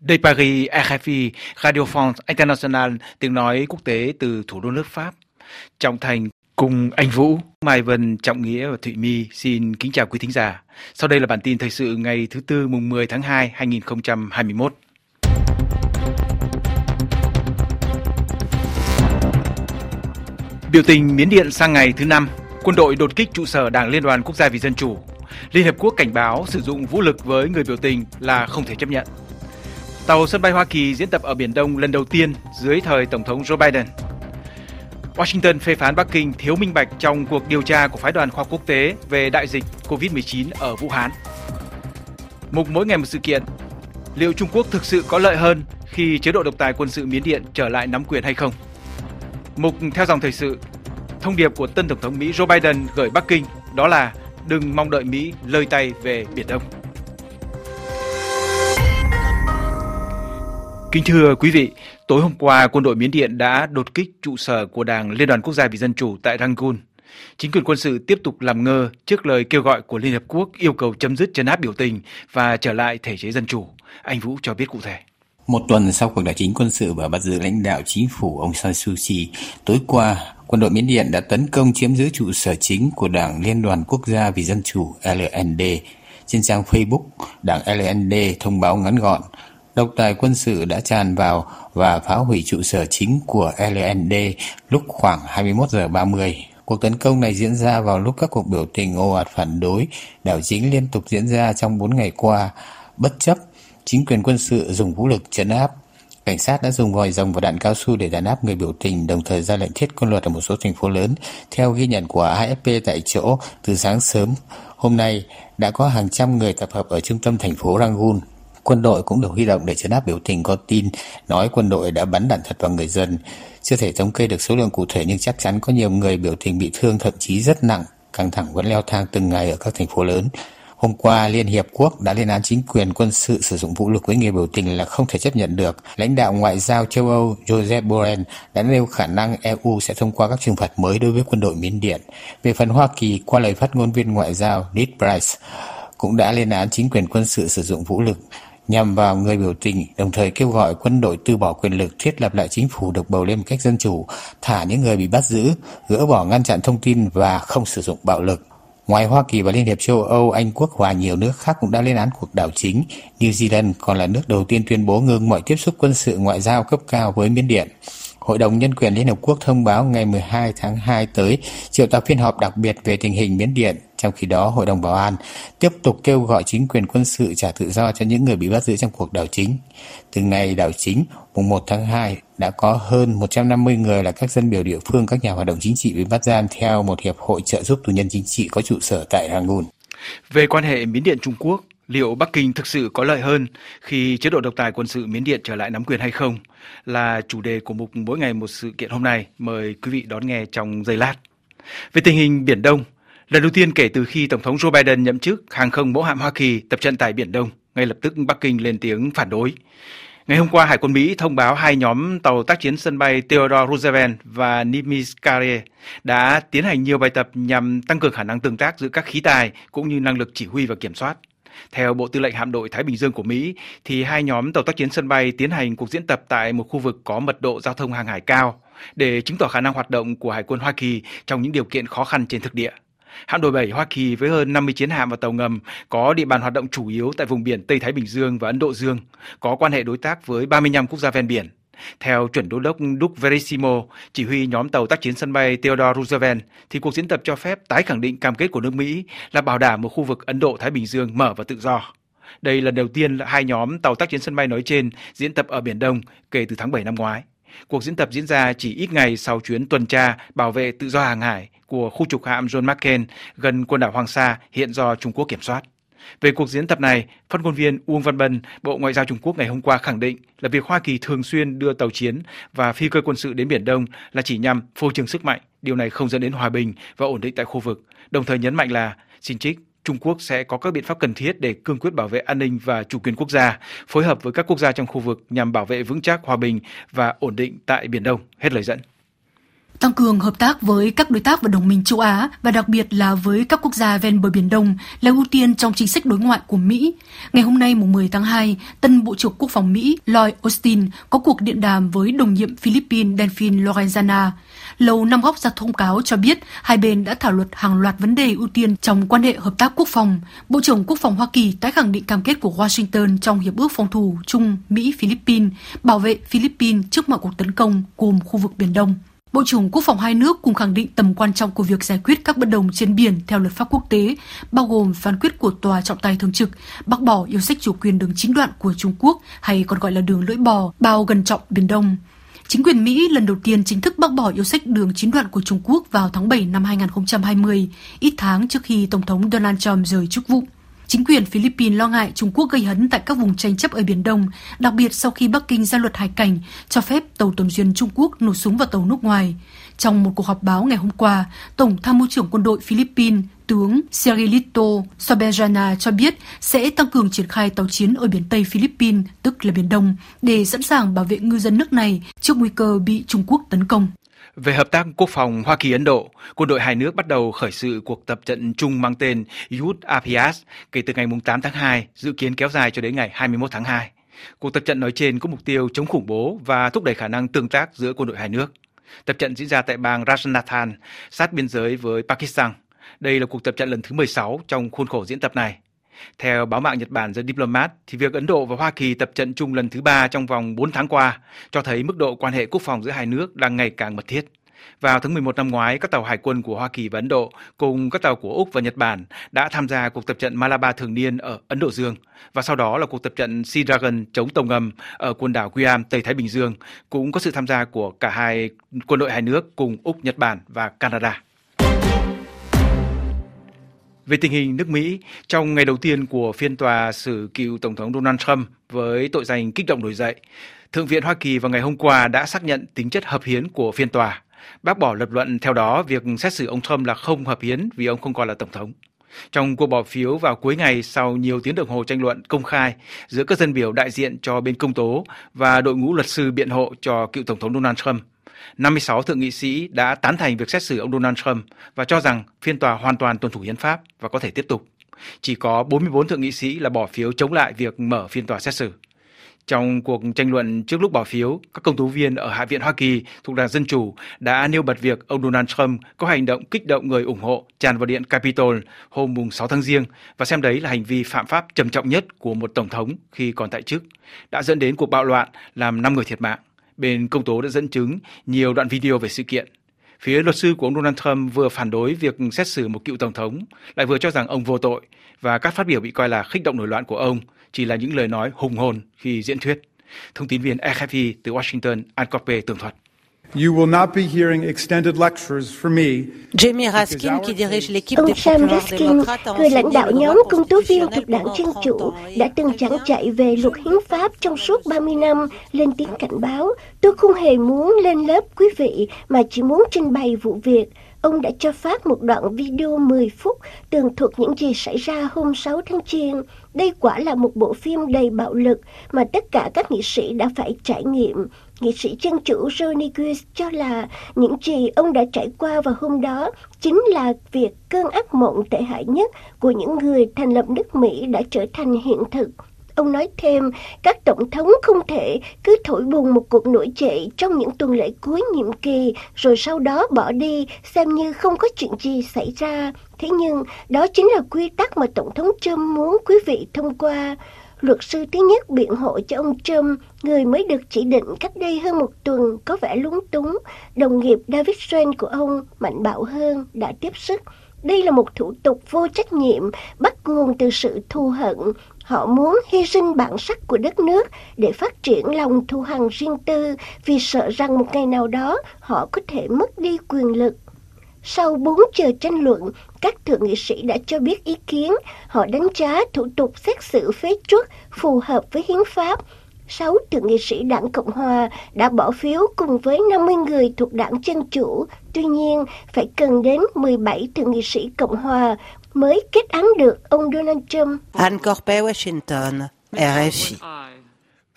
De Paris, RFI, Radio France International, tiếng nói quốc tế từ thủ đô nước Pháp. Trọng Thành cùng anh Vũ, Mai Vân, Trọng Nghĩa và Thụy My xin kính chào quý thính giả. Sau đây là bản tin thời sự ngày thứ Tư mùng 10 tháng 2, 2021. Biểu tình Miến Điện sang ngày thứ 5, quân đội đột kích trụ sở Đảng Liên đoàn Quốc gia vì Dân chủ. Liên Hợp Quốc cảnh báo sử dụng vũ lực với người biểu tình là không thể chấp nhận. Tàu sân bay Hoa Kỳ diễn tập ở Biển Đông lần đầu tiên dưới thời Tổng thống Joe Biden. Washington phê phán Bắc Kinh thiếu minh bạch trong cuộc điều tra của phái đoàn khoa học quốc tế về đại dịch COVID-19 ở Vũ Hán. Mục mỗi ngày một sự kiện. Liệu Trung Quốc thực sự có lợi hơn khi chế độ độc tài quân sự Miến Điện trở lại nắm quyền hay không? Mục theo dòng thời sự. Thông điệp của tân Tổng thống Mỹ Joe Biden gửi Bắc Kinh đó là đừng mong đợi Mỹ lơi tay về Biển Đông. Kính thưa quý vị, tối hôm qua quân đội Miến Điện đã đột kích trụ sở của Đảng Liên đoàn Quốc gia vì Dân chủ tại Rangoon. Chính quyền quân sự tiếp tục làm ngơ trước lời kêu gọi của Liên Hợp Quốc yêu cầu chấm dứt trấn áp biểu tình và trở lại thể chế dân chủ. Anh Vũ cho biết cụ thể. Một tuần sau cuộc đảo chính quân sự và bắt giữ lãnh đạo chính phủ Aung San Suu Kyi, tối qua, quân đội Miến Điện đã tấn công chiếm giữ trụ sở chính của Đảng Liên đoàn Quốc gia vì Dân chủ LND. Trên trang Facebook, Đảng LND thông báo ngắn gọn, độc tài quân sự đã tràn vào và phá hủy trụ sở chính của LND lúc khoảng 21 giờ 30. Cuộc tấn công này diễn ra vào lúc các cuộc biểu tình ồ ạt phản đối đảo chính liên tục diễn ra trong 4 ngày qua. Bất chấp chính quyền quân sự dùng vũ lực trấn áp, cảnh sát đã dùng vòi rồng và đạn cao su để đàn áp người biểu tình, đồng thời ra lệnh thiết quân luật ở một số thành phố lớn. Theo ghi nhận của AFP tại chỗ, từ sáng sớm hôm nay đã có hàng trăm người tập hợp ở trung tâm thành phố Rangoon. Quân đội cũng được huy động để trấn áp biểu tình, có tin nói quân đội đã bắn đạn thật vào người dân. Chưa thể thống kê được số lượng cụ thể nhưng chắc chắn có nhiều người biểu tình bị thương, thậm chí rất nặng. Căng thẳng vẫn leo thang từng ngày ở các thành phố lớn. Hôm qua, Liên Hiệp Quốc đã lên án chính quyền quân sự sử dụng vũ lực với người biểu tình là không thể chấp nhận được. Lãnh đạo ngoại giao châu Âu Joseph Borrell đã nêu khả năng EU sẽ thông qua các trừng phạt mới đối với quân đội Miến Điện. Về phần Hoa Kỳ, qua lời phát ngôn viên ngoại giao Ned Price, cũng đã lên án chính quyền quân sự sử dụng vũ lực nhằm vào người biểu tình, đồng thời kêu gọi quân đội từ bỏ quyền lực, thiết lập lại chính phủ được bầu lên một cách dân chủ, thả những người bị bắt giữ, gỡ bỏ ngăn chặn thông tin và không sử dụng bạo lực. Ngoài Hoa Kỳ và Liên hiệp châu Âu, Anh Quốc và nhiều nước khác cũng đã lên án cuộc đảo chính. New Zealand còn là nước đầu tiên tuyên bố ngừng mọi tiếp xúc quân sự ngoại giao cấp cao với Miến Điện. Hội đồng Nhân quyền Liên Hợp Quốc thông báo ngày 12 tháng 2 tới triệu tập phiên họp đặc biệt về tình hình Miến Điện. Trong khi đó, Hội đồng Bảo an tiếp tục kêu gọi chính quyền quân sự trả tự do cho những người bị bắt giữ trong cuộc đảo chính. Từ ngày đảo chính, mùng 1 tháng 2, đã có hơn 150 người là các dân biểu địa phương, các nhà hoạt động chính trị bị bắt giam theo một hiệp hội trợ giúp tù nhân chính trị có trụ sở tại Rangoon. Về quan hệ Miến Điện Trung Quốc, liệu Bắc Kinh thực sự có lợi hơn khi chế độ độc tài quân sự Miến Điện trở lại nắm quyền hay không là chủ đề của mục mỗi ngày một sự kiện hôm nay. Mời quý vị đón nghe trong giây lát. Về tình hình Biển Đông, lần đầu tiên kể từ khi Tổng thống Joe Biden nhậm chức, hàng không mẫu hạm Hoa Kỳ tập trận tại Biển Đông, ngay lập tức Bắc Kinh lên tiếng phản đối. Ngày hôm qua, Hải quân Mỹ thông báo hai nhóm tàu tác chiến sân bay Theodore Roosevelt và Nimitz Carrier đã tiến hành nhiều bài tập nhằm tăng cường khả năng tương tác giữa các khí tài cũng như năng lực chỉ huy và kiểm soát. Theo Bộ Tư lệnh Hạm đội Thái Bình Dương của Mỹ, thì hai nhóm tàu tác chiến sân bay tiến hành cuộc diễn tập tại một khu vực có mật độ giao thông hàng hải cao để chứng tỏ khả năng hoạt động của Hải quân Hoa Kỳ trong những điều kiện khó khăn trên thực địa. Hạm đội 7 Hoa Kỳ với hơn 50 chiến hạm và tàu ngầm có địa bàn hoạt động chủ yếu tại vùng biển Tây Thái Bình Dương và Ấn Độ Dương, có quan hệ đối tác với 35 quốc gia ven biển. Theo chuẩn đô đốc Doug Verissimo, chỉ huy nhóm tàu tác chiến sân bay Theodore Roosevelt, thì cuộc diễn tập cho phép tái khẳng định cam kết của nước Mỹ là bảo đảm một khu vực Ấn Độ-Thái Bình Dương mở và tự do. Đây là lần đầu tiên hai nhóm tàu tác chiến sân bay nói trên diễn tập ở Biển Đông kể từ tháng 7 năm ngoái. Cuộc diễn tập diễn ra chỉ ít ngày sau chuyến tuần tra bảo vệ tự do hàng hải của khu trục hạm John McCain gần quần đảo Hoàng Sa hiện do Trung Quốc kiểm soát. Về cuộc diễn tập này, phát ngôn viên Uông Văn Bân, Bộ Ngoại giao Trung Quốc ngày hôm qua khẳng định là việc Hoa Kỳ thường xuyên đưa tàu chiến và phi cơ quân sự đến Biển Đông là chỉ nhằm phô trương sức mạnh. Điều này không dẫn đến hòa bình và ổn định tại khu vực. Đồng thời nhấn mạnh là, xin trích, Trung Quốc sẽ có các biện pháp cần thiết để cương quyết bảo vệ an ninh và chủ quyền quốc gia, phối hợp với các quốc gia trong khu vực nhằm bảo vệ vững chắc hòa bình và ổn định tại Biển Đông. Hết lời dẫn. tăng cường hợp tác với các đối tác và đồng minh châu Á và đặc biệt là với các quốc gia ven bờ Biển Đông là ưu tiên trong chính sách đối ngoại của Mỹ. Ngày hôm nay, mùng 10 tháng 2, tân Bộ trưởng Quốc phòng Mỹ Lloyd Austin có cuộc điện đàm với đồng nhiệm Philippines Delfin Lorenzana. Lầu Năm Góc ra thông cáo cho biết hai bên đã thảo luận hàng loạt vấn đề ưu tiên trong quan hệ hợp tác quốc phòng. Bộ trưởng Quốc phòng Hoa Kỳ tái khẳng định cam kết của Washington trong Hiệp ước phòng thủ chung Mỹ-Philippines, bảo vệ Philippines trước mọi cuộc tấn công gồm khu vực Biển Đông. Bộ trưởng Quốc phòng hai nước cùng khẳng định tầm quan trọng của việc giải quyết các bất đồng trên biển theo luật pháp quốc tế, bao gồm phán quyết của Tòa trọng tài thường trực, bác bỏ yêu sách chủ quyền đường chín đoạn của Trung Quốc hay còn gọi là đường lưỡi bò bao gần trọng Biển Đông. Chính quyền Mỹ lần đầu tiên chính thức bác bỏ yêu sách đường chín đoạn của Trung Quốc vào tháng 7 năm 2020, ít tháng trước khi Tổng thống Donald Trump rời chức vụ. Chính quyền Philippines lo ngại Trung Quốc gây hấn tại các vùng tranh chấp ở Biển Đông, đặc biệt sau khi Bắc Kinh ra luật hải cảnh cho phép tàu tuần duyên Trung Quốc nổ súng vào tàu nước ngoài. Trong một cuộc họp báo ngày hôm qua, Tổng tham mưu trưởng quân đội Philippines, tướng Cirilito Sobejana cho biết sẽ tăng cường triển khai tàu chiến ở biển Tây Philippines, tức là Biển Đông, để sẵn sàng bảo vệ ngư dân nước này trước nguy cơ bị Trung Quốc tấn công. Về hợp tác quốc phòng Hoa Kỳ-Ấn Độ, quân đội hai nước bắt đầu khởi sự cuộc tập trận chung mang tên Yudh Abhyas kể từ ngày 8 tháng 2, dự kiến kéo dài cho đến ngày 21 tháng 2. Cuộc tập trận nói trên có mục tiêu chống khủng bố và thúc đẩy khả năng tương tác giữa quân đội hai nước. Tập trận diễn ra tại bang Rajasthan, sát biên giới với Pakistan. Đây là cuộc tập trận lần thứ 16 trong khuôn khổ diễn tập này. Theo báo mạng Nhật Bản The Diplomat, thì việc Ấn Độ và Hoa Kỳ tập trận chung lần thứ 3 trong vòng 4 tháng qua cho thấy mức độ quan hệ quốc phòng giữa hai nước đang ngày càng mật thiết. Vào tháng 11 năm ngoái, các tàu hải quân của Hoa Kỳ và Ấn Độ cùng các tàu của Úc và Nhật Bản đã tham gia cuộc tập trận Malabar thường niên ở Ấn Độ Dương, và sau đó là cuộc tập trận Sea Dragon chống tàu ngầm ở quần đảo Guam, Tây Thái Bình Dương, cũng có sự tham gia của cả hai quân đội hai nước cùng Úc, Nhật Bản và Canada. Về tình hình nước Mỹ, trong ngày đầu tiên của phiên tòa xử cựu Tổng thống Donald Trump với tội danh kích động nổi dậy, Thượng viện Hoa Kỳ vào ngày hôm qua đã xác nhận tính chất hợp hiến của phiên tòa. Bác bỏ lập luận theo đó việc xét xử ông Trump là không hợp hiến vì ông không còn là Tổng thống. Trong cuộc bỏ phiếu vào cuối ngày sau nhiều tiếng đồng hồ tranh luận công khai giữa các dân biểu đại diện cho bên công tố và đội ngũ luật sư biện hộ cho cựu Tổng thống Donald Trump, 56 thượng nghị sĩ đã tán thành việc xét xử ông Donald Trump và cho rằng phiên tòa hoàn toàn tuân thủ hiến pháp và có thể tiếp tục. Chỉ có 44 thượng nghị sĩ là bỏ phiếu chống lại việc mở phiên tòa xét xử. Trong cuộc tranh luận trước lúc bỏ phiếu, các công tố viên ở Hạ viện Hoa Kỳ thuộc Đảng Dân Chủ đã nêu bật việc ông Donald Trump có hành động kích động người ủng hộ tràn vào điện Capitol hôm 6 tháng Giêng và xem đấy là hành vi phạm pháp trầm trọng nhất của một tổng thống khi còn tại chức, đã dẫn đến cuộc bạo loạn làm 5 người thiệt mạng. Bên công tố đã dẫn chứng nhiều đoạn video về sự kiện. Phía luật sư của ông Donald Trump vừa phản đối việc xét xử một cựu tổng thống, lại vừa cho rằng ông vô tội, và các phát biểu bị coi là khích động nổi loạn của ông chỉ là những lời nói hùng hồn khi diễn thuyết. Thông tin viên RFI từ Washington, Ancorpe tường thuật. You will not be hearing extended lectures from me. Jamie Raskin, qui dirige l'équipe Ông des Sam procureurs Raskin, démocrates, người lãnh đạo nhóm công tố viên constitutionnelle thuộc đảng Dân pendant Chủ, 30 ans đã từng giảng dạy về luật hiến pháp trong suốt 30 năm, lên tiếng cảnh báo: tôi không hề muốn lên lớp quý vị, mà chỉ muốn trình bày vụ việc. Ông đã cho phát một đoạn video 10 phút tường thuật những gì xảy ra hôm 6 tháng Giêng. Đây quả là một bộ phim đầy bạo lực mà tất cả các nghị sĩ đã phải trải nghiệm. Nghị sĩ Dân Chủ Johnny Guice cho là những gì ông đã trải qua vào hôm đó chính là việc cơn ác mộng tệ hại nhất của những người thành lập nước Mỹ đã trở thành hiện thực. Ông nói thêm, các tổng thống không thể cứ thổi bùng một cuộc nổi dậy trong những tuần lễ cuối nhiệm kỳ rồi sau đó bỏ đi xem như không có chuyện gì xảy ra. Thế nhưng đó chính là quy tắc mà Tổng thống Trump muốn quý vị thông qua. Luật sư thứ nhất biện hộ cho ông Trump, người mới được chỉ định cách đây hơn một tuần, có vẻ lúng túng. Đồng nghiệp David Stern của ông, mạnh bạo hơn, đã tiếp sức. Đây là một thủ tục vô trách nhiệm, bắt nguồn từ sự thù hận. Họ muốn hy sinh bản sắc của đất nước để phát triển lòng thù hằn riêng tư vì sợ rằng một ngày nào đó họ có thể mất đi quyền lực. Sau 4 giờ tranh luận, các thượng nghị sĩ đã cho biết ý kiến. Họ đánh giá thủ tục xét xử phế truất phù hợp với hiến pháp. 6 thượng nghị sĩ đảng Cộng Hòa đã bỏ phiếu cùng với 50 người thuộc đảng Dân Chủ. Tuy nhiên, phải cần đến 17 thượng nghị sĩ Cộng Hòa mới kết án được ông Donald Trump. Ancorpe, Washington, RFI.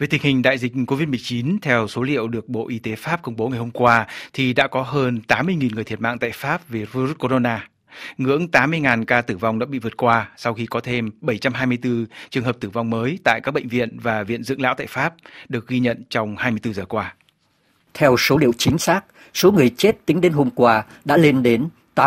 Về tình hình đại dịch COVID-19, theo số liệu được Bộ Y tế Pháp công bố ngày hôm qua, thì đã có hơn 80.000 người thiệt mạng tại Pháp vì virus corona. Ngưỡng 80.000 ca tử vong đã bị vượt qua sau khi có thêm 724 trường hợp tử vong mới tại các bệnh viện và viện dưỡng lão tại Pháp, được ghi nhận trong 24 giờ qua. Theo số liệu chính xác, số người chết tính đến hôm qua đã lên đến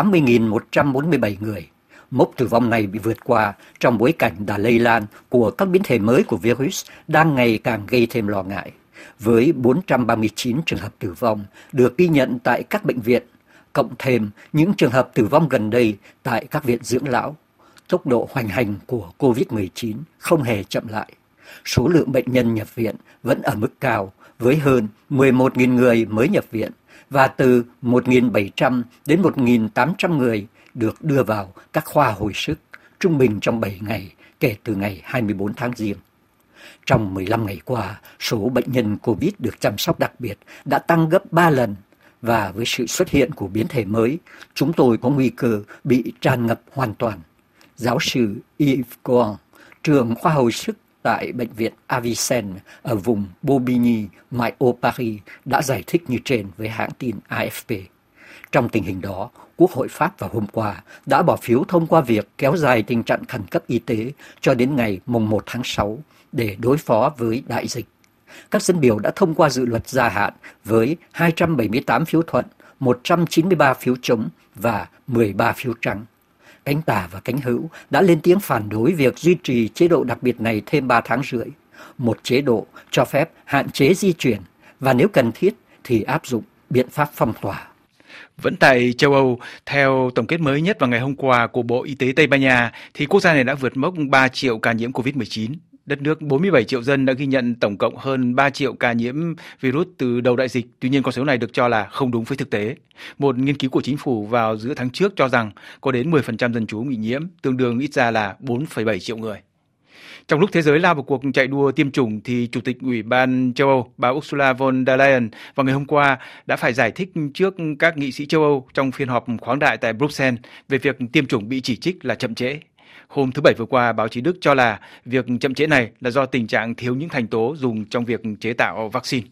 80.147 người. Mốc tử vong này bị vượt qua trong bối cảnh đà lây lan của các biến thể mới của virus đang ngày càng gây thêm lo ngại. Với 439 trường hợp tử vong được ghi nhận tại các bệnh viện, cộng thêm những trường hợp tử vong gần đây tại các viện dưỡng lão, tốc độ hoành hành của COVID-19 không hề chậm lại. Số lượng bệnh nhân nhập viện vẫn ở mức cao với hơn 11.000 người mới nhập viện và từ 1.700 đến 1.800 người được đưa vào các khoa hồi sức trung bình trong 7 ngày kể từ ngày 24 tháng Giêng. Trong 15 ngày qua, số bệnh nhân COVID được chăm sóc đặc biệt đã tăng gấp 3 lần và với sự xuất hiện của biến thể mới, chúng tôi có nguy cơ bị tràn ngập hoàn toàn. Giáo sư Yves Cohen, trưởng khoa hồi sức tại Bệnh viện Avicenne ở vùng Bobigny, ngoại ô Paris đã giải thích như trên với hãng tin AFP. Trong tình hình đó, Quốc hội Pháp vào hôm qua đã bỏ phiếu thông qua việc kéo dài tình trạng khẩn cấp y tế cho đến ngày 1 tháng 6 để đối phó với đại dịch. Các dân biểu đã thông qua dự luật gia hạn với 278 phiếu thuận, 193 phiếu chống và 13 phiếu trắng. Cánh tả và cánh hữu đã lên tiếng phản đối việc duy trì chế độ đặc biệt này thêm 3 tháng rưỡi, một chế độ cho phép hạn chế di chuyển và nếu cần thiết thì áp dụng biện pháp phong tỏa. Vẫn tại châu Âu, theo tổng kết mới nhất vào ngày hôm qua của Bộ Y tế Tây Ban Nha, thì quốc gia này đã vượt mốc 3 triệu ca nhiễm COVID-19. Đất nước 47 triệu dân đã ghi nhận tổng cộng hơn 3 triệu ca nhiễm virus từ đầu đại dịch. Tuy nhiên, con số này được cho là không đúng với thực tế. Một nghiên cứu của chính phủ vào giữa tháng trước cho rằng có đến 10% dân chúng bị nhiễm, tương đương ít ra là 4,7 triệu người. Trong lúc thế giới lao vào cuộc chạy đua tiêm chủng, thì Chủ tịch Ủy ban châu Âu, bà Ursula von der Leyen, vào ngày hôm qua đã phải giải thích trước các nghị sĩ châu Âu trong phiên họp khoáng đại tại Bruxelles về việc tiêm chủng bị chỉ trích là chậm trễ. Hôm thứ Bảy vừa qua, báo chí Đức cho là việc chậm trễ này là do tình trạng thiếu những thành tố dùng trong việc chế tạo vaccine.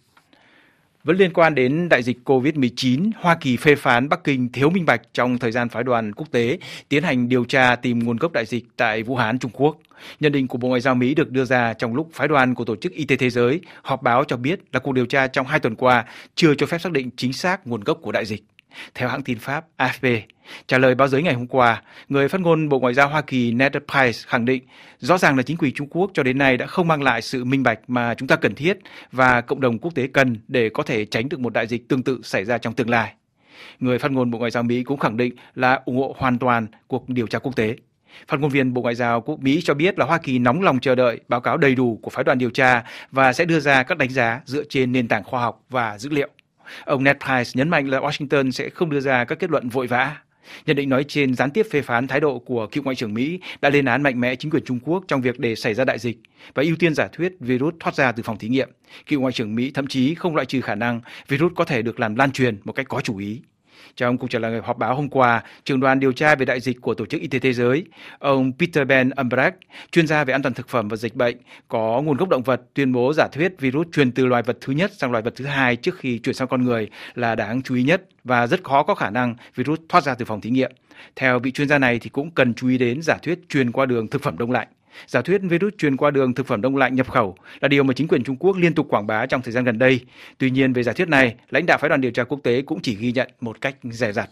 Vẫn liên quan đến đại dịch COVID-19, Hoa Kỳ phê phán Bắc Kinh thiếu minh bạch trong thời gian phái đoàn quốc tế tiến hành điều tra tìm nguồn gốc đại dịch tại Vũ Hán, Trung Quốc. Nhận định của Bộ Ngoại giao Mỹ được đưa ra trong lúc phái đoàn của Tổ chức Y tế Thế giới họp báo cho biết là cuộc điều tra trong 2 tuần qua chưa cho phép xác định chính xác nguồn gốc của đại dịch. Theo hãng tin Pháp AFP, trả lời báo giới ngày hôm qua, người phát ngôn Bộ Ngoại giao Hoa Kỳ Ned Price khẳng định rõ ràng là chính quyền Trung Quốc cho đến nay đã không mang lại sự minh bạch mà chúng ta cần thiết và cộng đồng quốc tế cần để có thể tránh được một đại dịch tương tự xảy ra trong tương lai. Người phát ngôn Bộ Ngoại giao Mỹ cũng khẳng định là ủng hộ hoàn toàn cuộc điều tra quốc tế. Phát ngôn viên Bộ Ngoại giao quốc Mỹ cho biết là Hoa Kỳ nóng lòng chờ đợi báo cáo đầy đủ của phái đoàn điều tra và sẽ đưa ra các đánh giá dựa trên nền tảng khoa học và dữ liệu. Ông Ned Price nhấn mạnh là Washington sẽ không đưa ra các kết luận vội vã. Nhận định nói trên gián tiếp phê phán thái độ của cựu Ngoại trưởng Mỹ đã lên án mạnh mẽ chính quyền Trung Quốc trong việc để xảy ra đại dịch và ưu tiên giả thuyết virus thoát ra từ phòng thí nghiệm. Cựu Ngoại trưởng Mỹ thậm chí không loại trừ khả năng virus có thể được làm lan truyền một cách có chủ ý. Trong cuộc trả lời họp báo hôm qua, trưởng đoàn điều tra về đại dịch của Tổ chức Y tế Thế giới, ông Peter Ben Umbrecht, chuyên gia về an toàn thực phẩm và dịch bệnh có nguồn gốc động vật, tuyên bố giả thuyết virus truyền từ loài vật thứ nhất sang loài vật thứ hai trước khi chuyển sang con người là đáng chú ý nhất và rất khó có khả năng virus thoát ra từ phòng thí nghiệm. Theo vị chuyên gia này thì cũng cần chú ý đến giả thuyết truyền qua đường thực phẩm đông lạnh. Giả thuyết virus truyền qua đường thực phẩm đông lạnh nhập khẩu là điều mà chính quyền Trung Quốc liên tục quảng bá trong thời gian gần đây. Tuy nhiên, về giả thuyết này, lãnh đạo phái đoàn điều tra quốc tế cũng chỉ ghi nhận một cách dè dặt.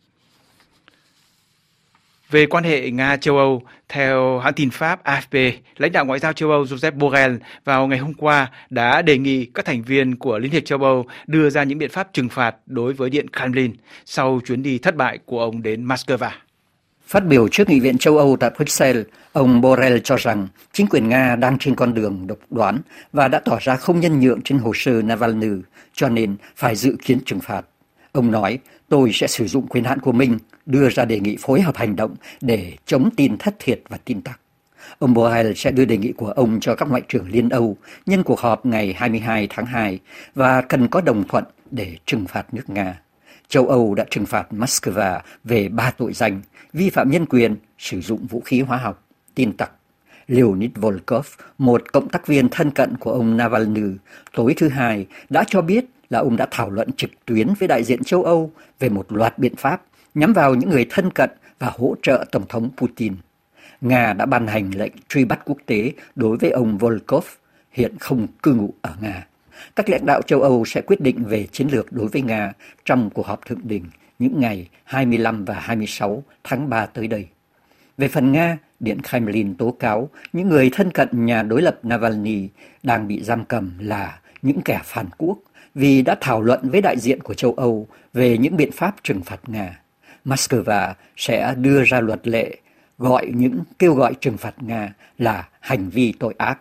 Về quan hệ Nga-châu Âu, theo hãng tin Pháp AFP, lãnh đạo ngoại giao châu Âu Josep Borrell vào ngày hôm qua đã đề nghị các thành viên của Liên hiệp châu Âu đưa ra những biện pháp trừng phạt đối với Điện Kremlin sau chuyến đi thất bại của ông đến Moscow. Phát biểu trước Nghị viện châu Âu tại Bruxelles, ông Borrell cho rằng chính quyền Nga đang trên con đường độc đoán và đã tỏ ra không nhân nhượng trên hồ sơ Navalny, cho nên phải dự kiến trừng phạt. Ông nói, tôi sẽ sử dụng quyền hạn của mình, đưa ra đề nghị phối hợp hành động để chống tin thất thiệt và tin tặc. Ông Borrell sẽ đưa đề nghị của ông cho các ngoại trưởng Liên Âu nhân cuộc họp ngày 22 tháng 2 và cần có đồng thuận để trừng phạt nước Nga. Châu Âu đã trừng phạt Moscow về 3 tội danh: vi phạm nhân quyền, sử dụng vũ khí hóa học, tin tặc. Leonid Volkov, một cộng tác viên thân cận của ông Navalny, tối thứ Hai đã cho biết là ông đã thảo luận trực tuyến với đại diện châu Âu về một loạt biện pháp nhắm vào những người thân cận và hỗ trợ Tổng thống Putin. Nga đã ban hành lệnh truy bắt quốc tế đối với ông Volkov, hiện không cư ngụ ở Nga. Các lãnh đạo châu Âu sẽ quyết định về chiến lược đối với Nga trong cuộc họp thượng đỉnh những ngày 25 và 26 tháng 3 tới đây. Về phần Nga, Điện Kremlin tố cáo những người thân cận nhà đối lập Navalny đang bị giam cầm là những kẻ phản quốc vì đã thảo luận với đại diện của châu Âu về những biện pháp trừng phạt Nga. Moscow sẽ đưa ra luật lệ gọi những kêu gọi trừng phạt Nga là hành vi tội ác.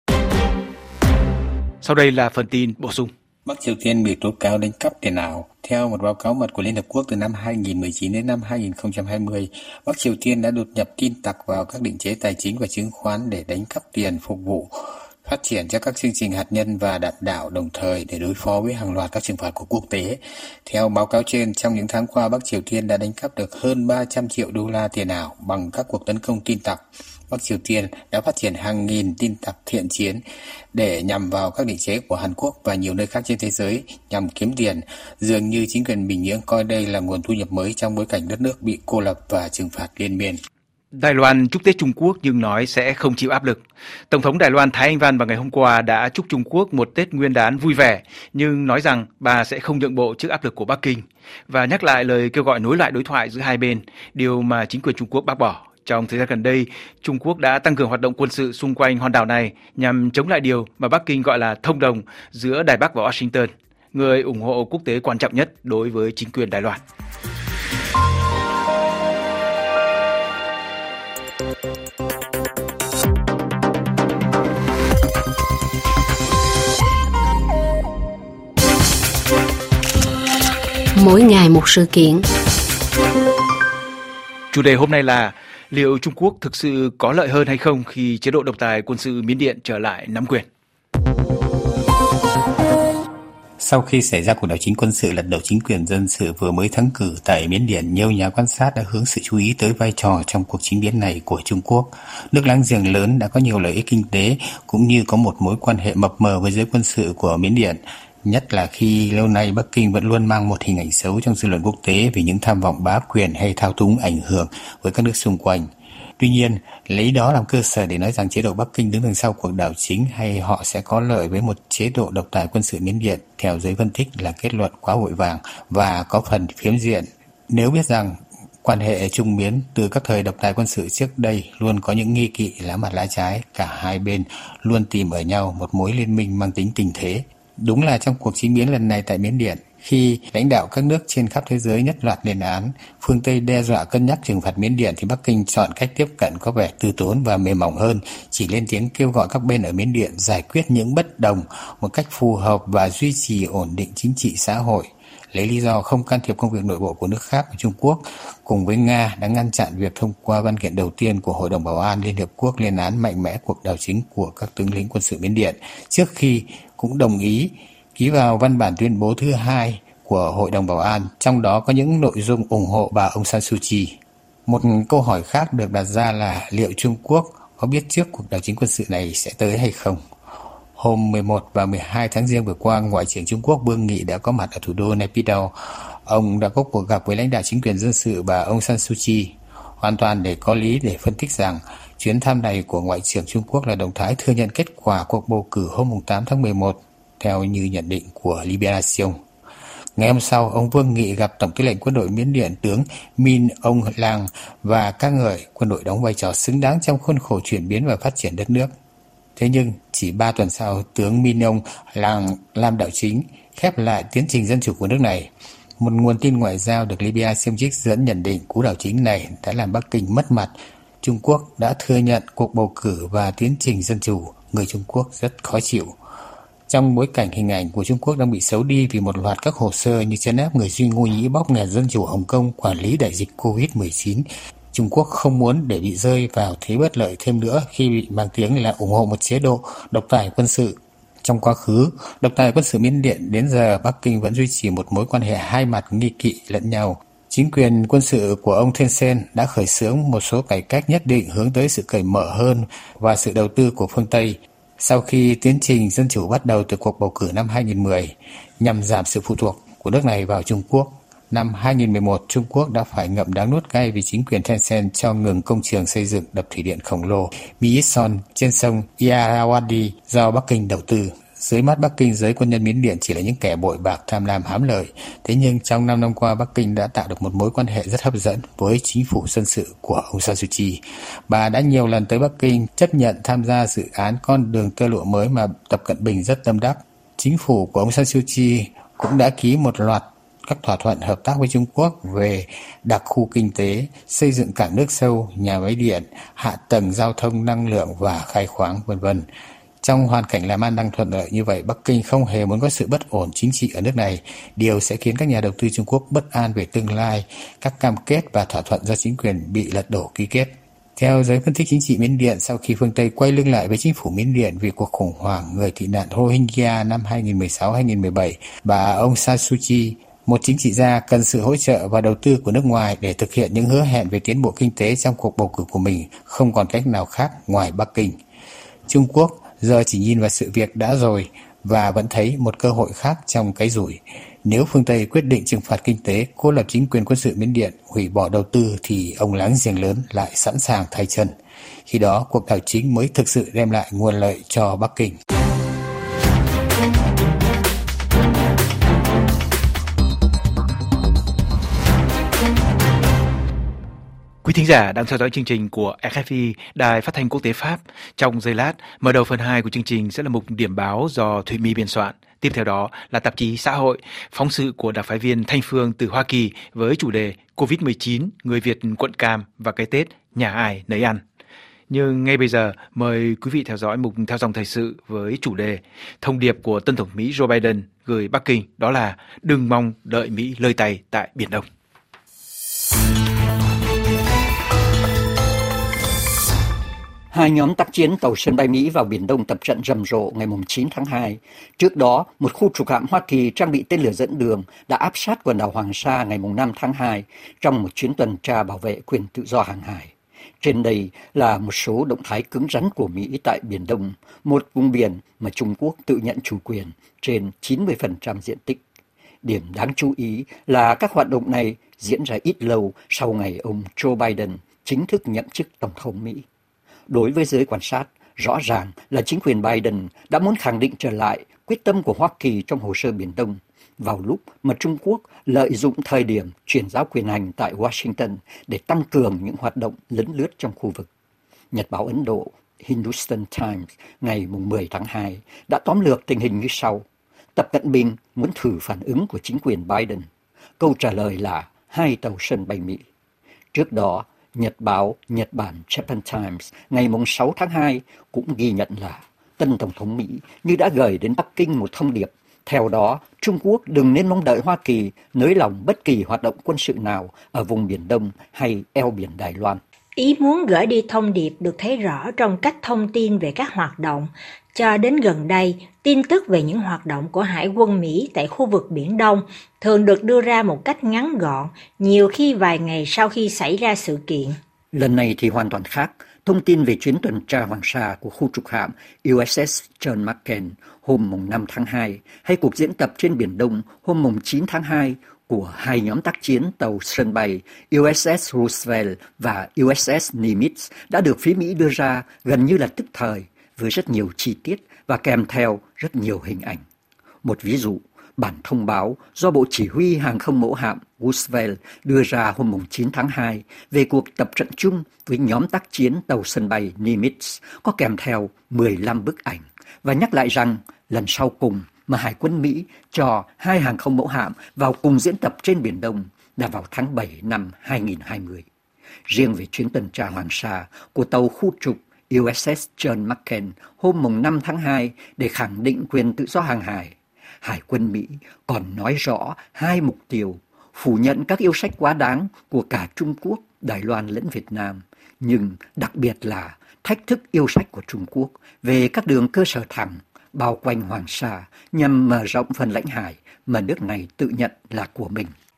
Sau đây là phần tin bổ sung. Bắc Triều Tiên bị tố cáo đánh cắp tiền ảo. Theo một báo cáo mật của Liên Hợp Quốc từ năm 2019 đến năm 2020, Bắc Triều Tiên đã đột nhập tin tặc vào các định chế tài chính và chứng khoán để đánh cắp tiền phục vụ phát triển cho các chương trình hạt nhân và đạn đạo, đồng thời để đối phó với hàng loạt các trừng phạt của quốc tế. Theo báo cáo trên, trong những tháng qua, Bắc Triều Tiên đã đánh cắp được hơn 300 triệu đô la tiền ảo bằng các cuộc tấn công tin tặc. Bắc Triều Tiên đã phát triển hàng nghìn tin tặc thiện chiến để nhằm vào các định chế của Hàn Quốc và nhiều nơi khác trên thế giới nhằm kiếm tiền. Dường như chính quyền Bình Nhưỡng coi đây là nguồn thu nhập mới trong bối cảnh đất nước bị cô lập và trừng phạt liên miên. Đài Loan chúc Tết Trung Quốc nhưng nói sẽ không chịu áp lực. Tổng thống Đài Loan Thái Anh Văn vào ngày hôm qua đã chúc Trung Quốc một Tết Nguyên đán vui vẻ, nhưng nói rằng bà sẽ không nhượng bộ trước áp lực của Bắc Kinh và nhắc lại lời kêu gọi nối lại đối thoại giữa hai bên, điều mà chính quyền Trung Quốc bác bỏ. Trong thời gian gần đây, Trung Quốc đã tăng cường hoạt động quân sự xung quanh hòn đảo này nhằm chống lại điều mà Bắc Kinh gọi là thông đồng giữa Đài Bắc và Washington, người ủng hộ quốc tế quan trọng nhất đối với chính quyền Đài Loan. Mỗi ngày một sự kiện. Chủ đề hôm nay là liệu Trung Quốc thực sự có lợi hơn hay không khi chế độ độc tài quân sự Miến Điện trở lại nắm quyền? Sau khi xảy ra cuộc đảo chính quân sự lật đổ chính quyền dân sự vừa mới thắng cử tại Miến Điện, nhiều nhà quan sát đã hướng sự chú ý tới vai trò trong cuộc chính biến này của Trung Quốc. Nước láng giềng lớn đã có nhiều lợi ích kinh tế cũng như có một mối quan hệ mập mờ với giới quân sự của Miến Điện. Nhất là khi lâu nay Bắc Kinh vẫn luôn mang một hình ảnh xấu trong dư luận quốc tế vì những tham vọng bá quyền hay thao túng ảnh hưởng với các nước xung quanh. Tuy nhiên, lấy đó làm cơ sở để nói rằng chế độ Bắc Kinh đứng đằng sau cuộc đảo chính hay họ sẽ có lợi với một chế độ độc tài quân sự Miến Điện, theo giới phân tích là kết luận quá vội vàng và có phần phiến diện. Nếu biết rằng quan hệ Trung Miến từ các thời độc tài quân sự trước đây luôn có những nghi kỵ lá mặt lá trái, cả hai bên luôn tìm ở nhau một mối liên minh mang tính tình thế. Đúng là trong cuộc chính biến lần này tại Miến Điện, khi lãnh đạo các nước trên khắp thế giới nhất loạt lên án, phương Tây đe dọa cân nhắc trừng phạt Miến Điện thì Bắc Kinh chọn cách tiếp cận có vẻ từ tốn và mềm mỏng hơn, chỉ lên tiếng kêu gọi các bên ở Miến Điện giải quyết những bất đồng một cách phù hợp và duy trì ổn định chính trị xã hội. Lấy lý do không can thiệp công việc nội bộ của nước khác của Trung Quốc, cùng với Nga đã ngăn chặn việc thông qua văn kiện đầu tiên của Hội đồng Bảo an Liên Hợp Quốc lên án mạnh mẽ cuộc đảo chính của các tướng lĩnh quân sự Miến Điện, trước khi cũng đồng ý ký vào văn bản tuyên bố thứ hai của Hội đồng Bảo an, trong đó có những nội dung ủng hộ bà Aung San Suu Kyi. Một câu hỏi khác được đặt ra là liệu Trung Quốc có biết trước cuộc đảo chính quân sự này sẽ tới hay không? Hôm 11 và 12 tháng Giêng vừa qua, Ngoại trưởng Trung Quốc Vương Nghị đã có mặt ở thủ đô Naypyidaw. Ông đã có cuộc gặp với lãnh đạo chính quyền dân sự bà Aung San Suu Kyi, hoàn toàn để có lý để phân tích rằng chuyến thăm này của Ngoại trưởng Trung Quốc là động thái thừa nhận kết quả cuộc bầu cử hôm 8 tháng 11, theo như nhận định của Libération. Ngày hôm sau, ông Vương Nghị gặp Tổng tư lệnh quân đội Miến Điện tướng Min Aung Hlaing và ca ngợi quân đội đóng vai trò xứng đáng trong khuôn khổ chuyển biến và phát triển đất nước. Thế nhưng, chỉ 3 tuần sau, tướng Min Aung Hlaing làm đảo chính, khép lại tiến trình dân chủ của nước này. Một nguồn tin ngoại giao được Libération trích dẫn nhận định cú đảo chính này đã làm Bắc Kinh mất mặt. Trung Quốc đã thừa nhận cuộc bầu cử và tiến trình dân chủ, người Trung Quốc rất khó chịu. Trong bối cảnh hình ảnh của Trung Quốc đang bị xấu đi vì một loạt các hồ sơ như trấn áp người Duy Ngô Nhĩ, bóp nghẹt dân chủ Hồng Kông, quản lý đại dịch Covid-19, Trung Quốc không muốn để bị rơi vào thế bất lợi thêm nữa khi bị mang tiếng là ủng hộ một chế độ độc tài quân sự. Trong quá khứ, độc tài quân sự Miến Điện đến giờ Bắc Kinh vẫn duy trì một mối quan hệ hai mặt nghi kỵ lẫn nhau. Chính quyền quân sự của ông Thein Sein đã khởi xướng một số cải cách nhất định hướng tới sự cởi mở hơn và sự đầu tư của phương Tây sau khi tiến trình dân chủ bắt đầu từ cuộc bầu cử năm 2010 nhằm giảm sự phụ thuộc của nước này vào Trung Quốc. Năm 2011, Trung Quốc đã phải ngậm đắng nuốt cay vì chính quyền Thein Sein cho ngừng công trường xây dựng đập thủy điện khổng lồ Myitson trên sông Irrawaddy do Bắc Kinh đầu tư. Dưới mắt Bắc Kinh, giới quân nhân Miến Điện chỉ là những kẻ bội bạc tham lam hám lợi. Thế nhưng trong 5 năm qua, Bắc Kinh đã tạo được một mối quan hệ rất hấp dẫn với chính phủ dân sự của ông San Suu Kyi. Bà đã nhiều lần tới Bắc Kinh chấp nhận tham gia dự án con đường tơ lụa mới mà Tập Cận Bình rất tâm đắc. Chính phủ của ông San Suu Kyi cũng đã ký một loạt các thỏa thuận hợp tác với Trung Quốc về đặc khu kinh tế, xây dựng cảng nước sâu, nhà máy điện, hạ tầng giao thông năng lượng và khai khoáng, v.v. Trong hoàn cảnh làm ăn đang thuận lợi như vậy, Bắc Kinh không hề muốn có sự bất ổn chính trị ở nước này, điều sẽ khiến các nhà đầu tư Trung Quốc bất an về tương lai, các cam kết và thỏa thuận do chính quyền bị lật đổ ký kết. Theo giới phân tích chính trị Miến Điện, sau khi phương Tây quay lưng lại với chính phủ Miến Điện vì cuộc khủng hoảng người tị nạn Rohingya năm 2016-2017, bà ông San Suu Kyi, một chính trị gia, cần sự hỗ trợ và đầu tư của nước ngoài để thực hiện những hứa hẹn về tiến bộ kinh tế trong cuộc bầu cử của mình, không còn cách nào khác ngoài Bắc Kinh. Trung Quốc giờ chỉ nhìn vào sự việc đã rồi và vẫn thấy một cơ hội khác trong cái rủi. Nếu phương Tây quyết định trừng phạt kinh tế, cô lập chính quyền quân sự Miến Điện, hủy bỏ đầu tư thì ông láng giềng lớn lại sẵn sàng thay chân. Khi đó, cuộc đảo chính mới thực sự đem lại nguồn lợi cho Bắc Kinh. Quý thính giả đang theo dõi chương trình của RFI, Đài Phát thanh Quốc tế Pháp. Trong giây lát, mở đầu phần 2 của chương trình sẽ là mục điểm báo do Thụy My biên soạn. Tiếp theo đó là tạp chí Xã hội, phóng sự của đặc phái viên Thanh Phương từ Hoa Kỳ với chủ đề COVID-19, người Việt quận Cam và cái Tết nhà ai nấy ăn. Nhưng ngay bây giờ, mời quý vị theo dõi mục Theo dòng thời sự với chủ đề thông điệp của Tân Tổng thống Mỹ Joe Biden gửi Bắc Kinh, đó là đừng mong đợi Mỹ lơi tay tại Biển Đông. Hai nhóm tác chiến tàu sân bay Mỹ vào Biển Đông tập trận rầm rộ ngày 9 tháng 2. Trước đó, một khu trục hạm Hoa Kỳ trang bị tên lửa dẫn đường đã áp sát quần đảo Hoàng Sa ngày 5 tháng 2 trong một chuyến tuần tra bảo vệ quyền tự do hàng hải. Trên đây là một số động thái cứng rắn của Mỹ tại Biển Đông, một vùng biển mà Trung Quốc tự nhận chủ quyền trên 90% diện tích. Điểm đáng chú ý là các hoạt động này diễn ra ít lâu sau ngày ông Joe Biden chính thức nhậm chức Tổng thống Mỹ. Đối với giới quan sát, rõ ràng là chính quyền Biden đã muốn khẳng định trở lại quyết tâm của Hoa Kỳ trong hồ sơ Biển Đông, vào lúc mà Trung Quốc lợi dụng thời điểm chuyển giao quyền hành tại Washington để tăng cường những hoạt động lấn lướt trong khu vực. Nhật báo Ấn Độ Hindustan Times ngày 10 tháng 2 đã tóm lược tình hình như sau. Tập Cận Bình muốn thử phản ứng của chính quyền Biden. Câu trả lời là 2 tàu sân bay Mỹ. Trước đó, Nhật báo Nhật Bản Japan Times ngày 6 tháng 2 cũng ghi nhận là tân Tổng thống Mỹ như đã gửi đến Bắc Kinh một thông điệp. Theo đó, Trung Quốc đừng nên mong đợi Hoa Kỳ nới lỏng bất kỳ hoạt động quân sự nào ở vùng Biển Đông hay eo biển Đài Loan. Ý muốn gửi đi thông điệp được thấy rõ trong cách thông tin về các hoạt động. Cho đến gần đây, tin tức về những hoạt động của Hải quân Mỹ tại khu vực Biển Đông thường được đưa ra một cách ngắn gọn, nhiều khi vài ngày sau khi xảy ra sự kiện. Lần này thì hoàn toàn khác. Thông tin về chuyến tuần tra Hoàng Sa của khu trục hạm USS John McCain hôm 5 tháng 2 hay cuộc diễn tập trên Biển Đông hôm 9 tháng 2 của hai nhóm tác chiến tàu sân bay USS Roosevelt và USS Nimitz đã được phía Mỹ đưa ra gần như là tức thời với rất nhiều chi tiết và kèm theo rất nhiều hình ảnh. Một ví dụ, bản thông báo do Bộ Chỉ huy Hàng không mẫu hạm Roosevelt đưa ra hôm 9 tháng 2 về cuộc tập trận chung với nhóm tác chiến tàu sân bay Nimitz có kèm theo 15 bức ảnh và nhắc lại rằng lần sau cùng mà Hải quân Mỹ cho hai hàng không mẫu hạm vào cùng diễn tập trên Biển Đông là vào tháng 7 năm 2020. Riêng về chuyến tuần tra Hoàng Sa của tàu khu trục USS John McCain hôm 5 tháng 2 để khẳng định quyền tự do hàng hải, Hải quân Mỹ còn nói rõ hai mục tiêu: phủ nhận các yêu sách quá đáng của cả Trung Quốc, Đài Loan lẫn Việt Nam, nhưng đặc biệt là thách thức yêu sách của Trung Quốc về các đường cơ sở thẳng bao quanh Hoàng Sa nhằm mở rộng phần lãnh hải mà nước này tự nhận là của mình.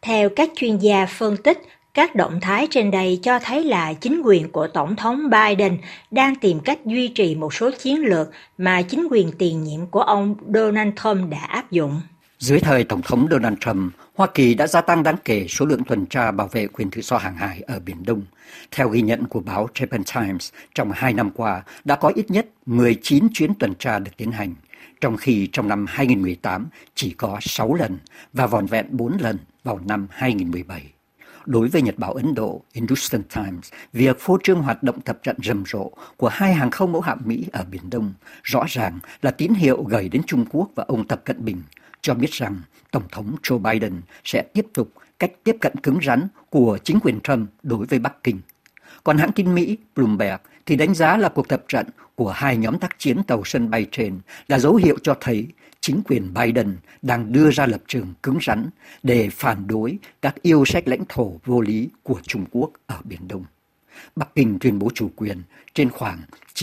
Theo các chuyên gia phân tích, các động thái trên đây cho thấy là chính quyền của Tổng thống Biden đang tìm cách duy trì một số chiến lược mà chính quyền tiền nhiệm của ông Donald Trump đã áp dụng. Dưới thời Tổng thống Donald Trump, Hoa Kỳ đã gia tăng đáng kể số lượng tuần tra bảo vệ quyền tự do hàng hải ở Biển Đông. Theo ghi nhận của báo Japan Times, trong 2 năm qua đã có ít nhất 19 chuyến tuần tra được tiến hành, trong khi trong năm 2018 chỉ có 6 lần và vỏn vẹn 4 lần vào năm 2017. Đối với Nhật báo Ấn Độ Hindustan Times, việc phô trương hoạt động tập trận rầm rộ của 2 hàng không mẫu hạm Mỹ ở Biển Đông rõ ràng là tín hiệu gửi đến Trung Quốc và ông Tập Cận Bình, cho biết rằng Tổng thống Joe Biden sẽ tiếp tục cách tiếp cận cứng rắn của chính quyền Trump đối với Bắc Kinh. Còn hãng tin Mỹ Bloomberg thì đánh giá là cuộc tập trận của 2 nhóm tác chiến tàu sân bay trên là dấu hiệu cho thấy chính quyền Biden đang đưa ra lập trường cứng rắn để phản đối các yêu sách lãnh thổ vô lý của Trung Quốc ở Biển Đông. Bắc Kinh tuyên bố chủ quyền trên khoảng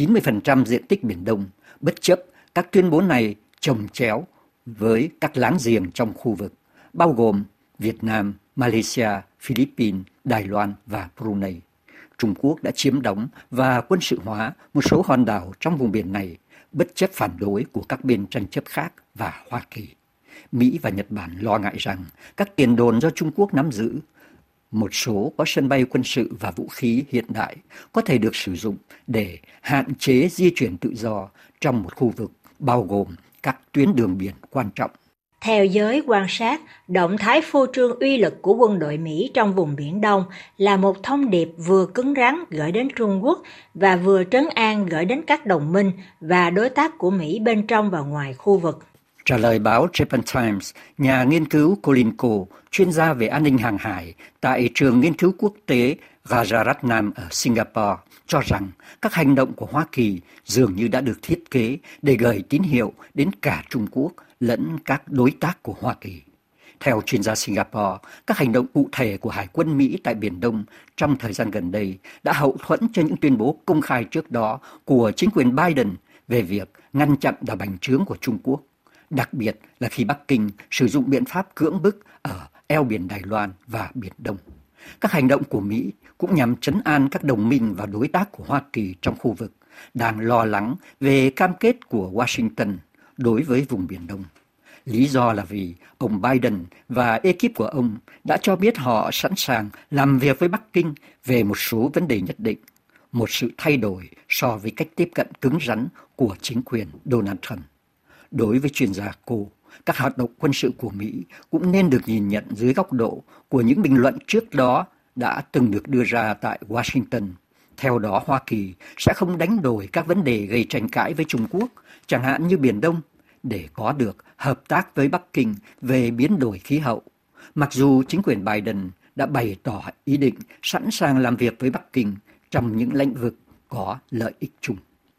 90% diện tích Biển Đông, bất chấp các tuyên bố này chồng chéo với các láng giềng trong khu vực, bao gồm Việt Nam, Malaysia, Philippines, Đài Loan và Brunei. Trung Quốc đã chiếm đóng và quân sự hóa một số hòn đảo trong vùng biển này, bất chấp phản đối của các bên tranh chấp khác và Hoa Kỳ. Mỹ và Nhật Bản lo ngại rằng các tiền đồn do Trung Quốc nắm giữ, một số có sân bay quân sự và vũ khí hiện đại, có thể được sử dụng để hạn chế di chuyển tự do trong một khu vực bao gồm các tuyến đường biển quan trọng. Theo giới quan sát, động thái phô trương uy lực của quân đội Mỹ trong vùng Biển Đông là một thông điệp vừa cứng rắn gửi đến Trung Quốc và vừa trấn an gửi đến các đồng minh và đối tác của Mỹ bên trong và ngoài khu vực. Trả lời báo Japan Times, nhà nghiên cứu Colin Coe, chuyên gia về an ninh hàng hải tại trường nghiên cứu quốc tế Rajaratnam ở Singapore, cho rằng các hành động của Hoa Kỳ dường như đã được thiết kế để gửi tín hiệu đến cả Trung Quốc lẫn các đối tác của Hoa Kỳ. Theo chuyên gia Singapore, các hành động cụ thể của Hải quân Mỹ tại Biển Đông trong thời gian gần đây đã hậu thuẫn cho những tuyên bố công khai trước đó của chính quyền Biden về việc ngăn chặn đà bành trướng của Trung Quốc, đặc biệt là khi Bắc Kinh sử dụng biện pháp cưỡng bức ở eo biển Đài Loan và Biển Đông. Các hành động của Mỹ cũng nhằm trấn an các đồng minh và đối tác của Hoa Kỳ trong khu vực đang lo lắng về cam kết của Washington đối với vùng Biển Đông. Lý do là vì ông Biden và ekip của ông đã cho biết họ sẵn sàng làm việc với Bắc Kinh về một số vấn đề nhất định, một sự thay đổi so với cách tiếp cận cứng rắn của chính quyền Donald Trump. Đối với chuyên gia cô, các hoạt động quân sự của Mỹ cũng nên được nhìn nhận dưới góc độ của những bình luận trước đó đã từng được đưa ra tại Washington. Theo đó, Hoa Kỳ sẽ không đánh đổi các vấn đề gây tranh cãi với Trung Quốc, chẳng hạn như Biển Đông, để có được hợp tác với Bắc Kinh về biến đổi khí hậu, mặc dù chính quyền Biden đã bày tỏ ý định sẵn sàng làm việc với Bắc Kinh trong những lĩnh vực có lợi ích chung.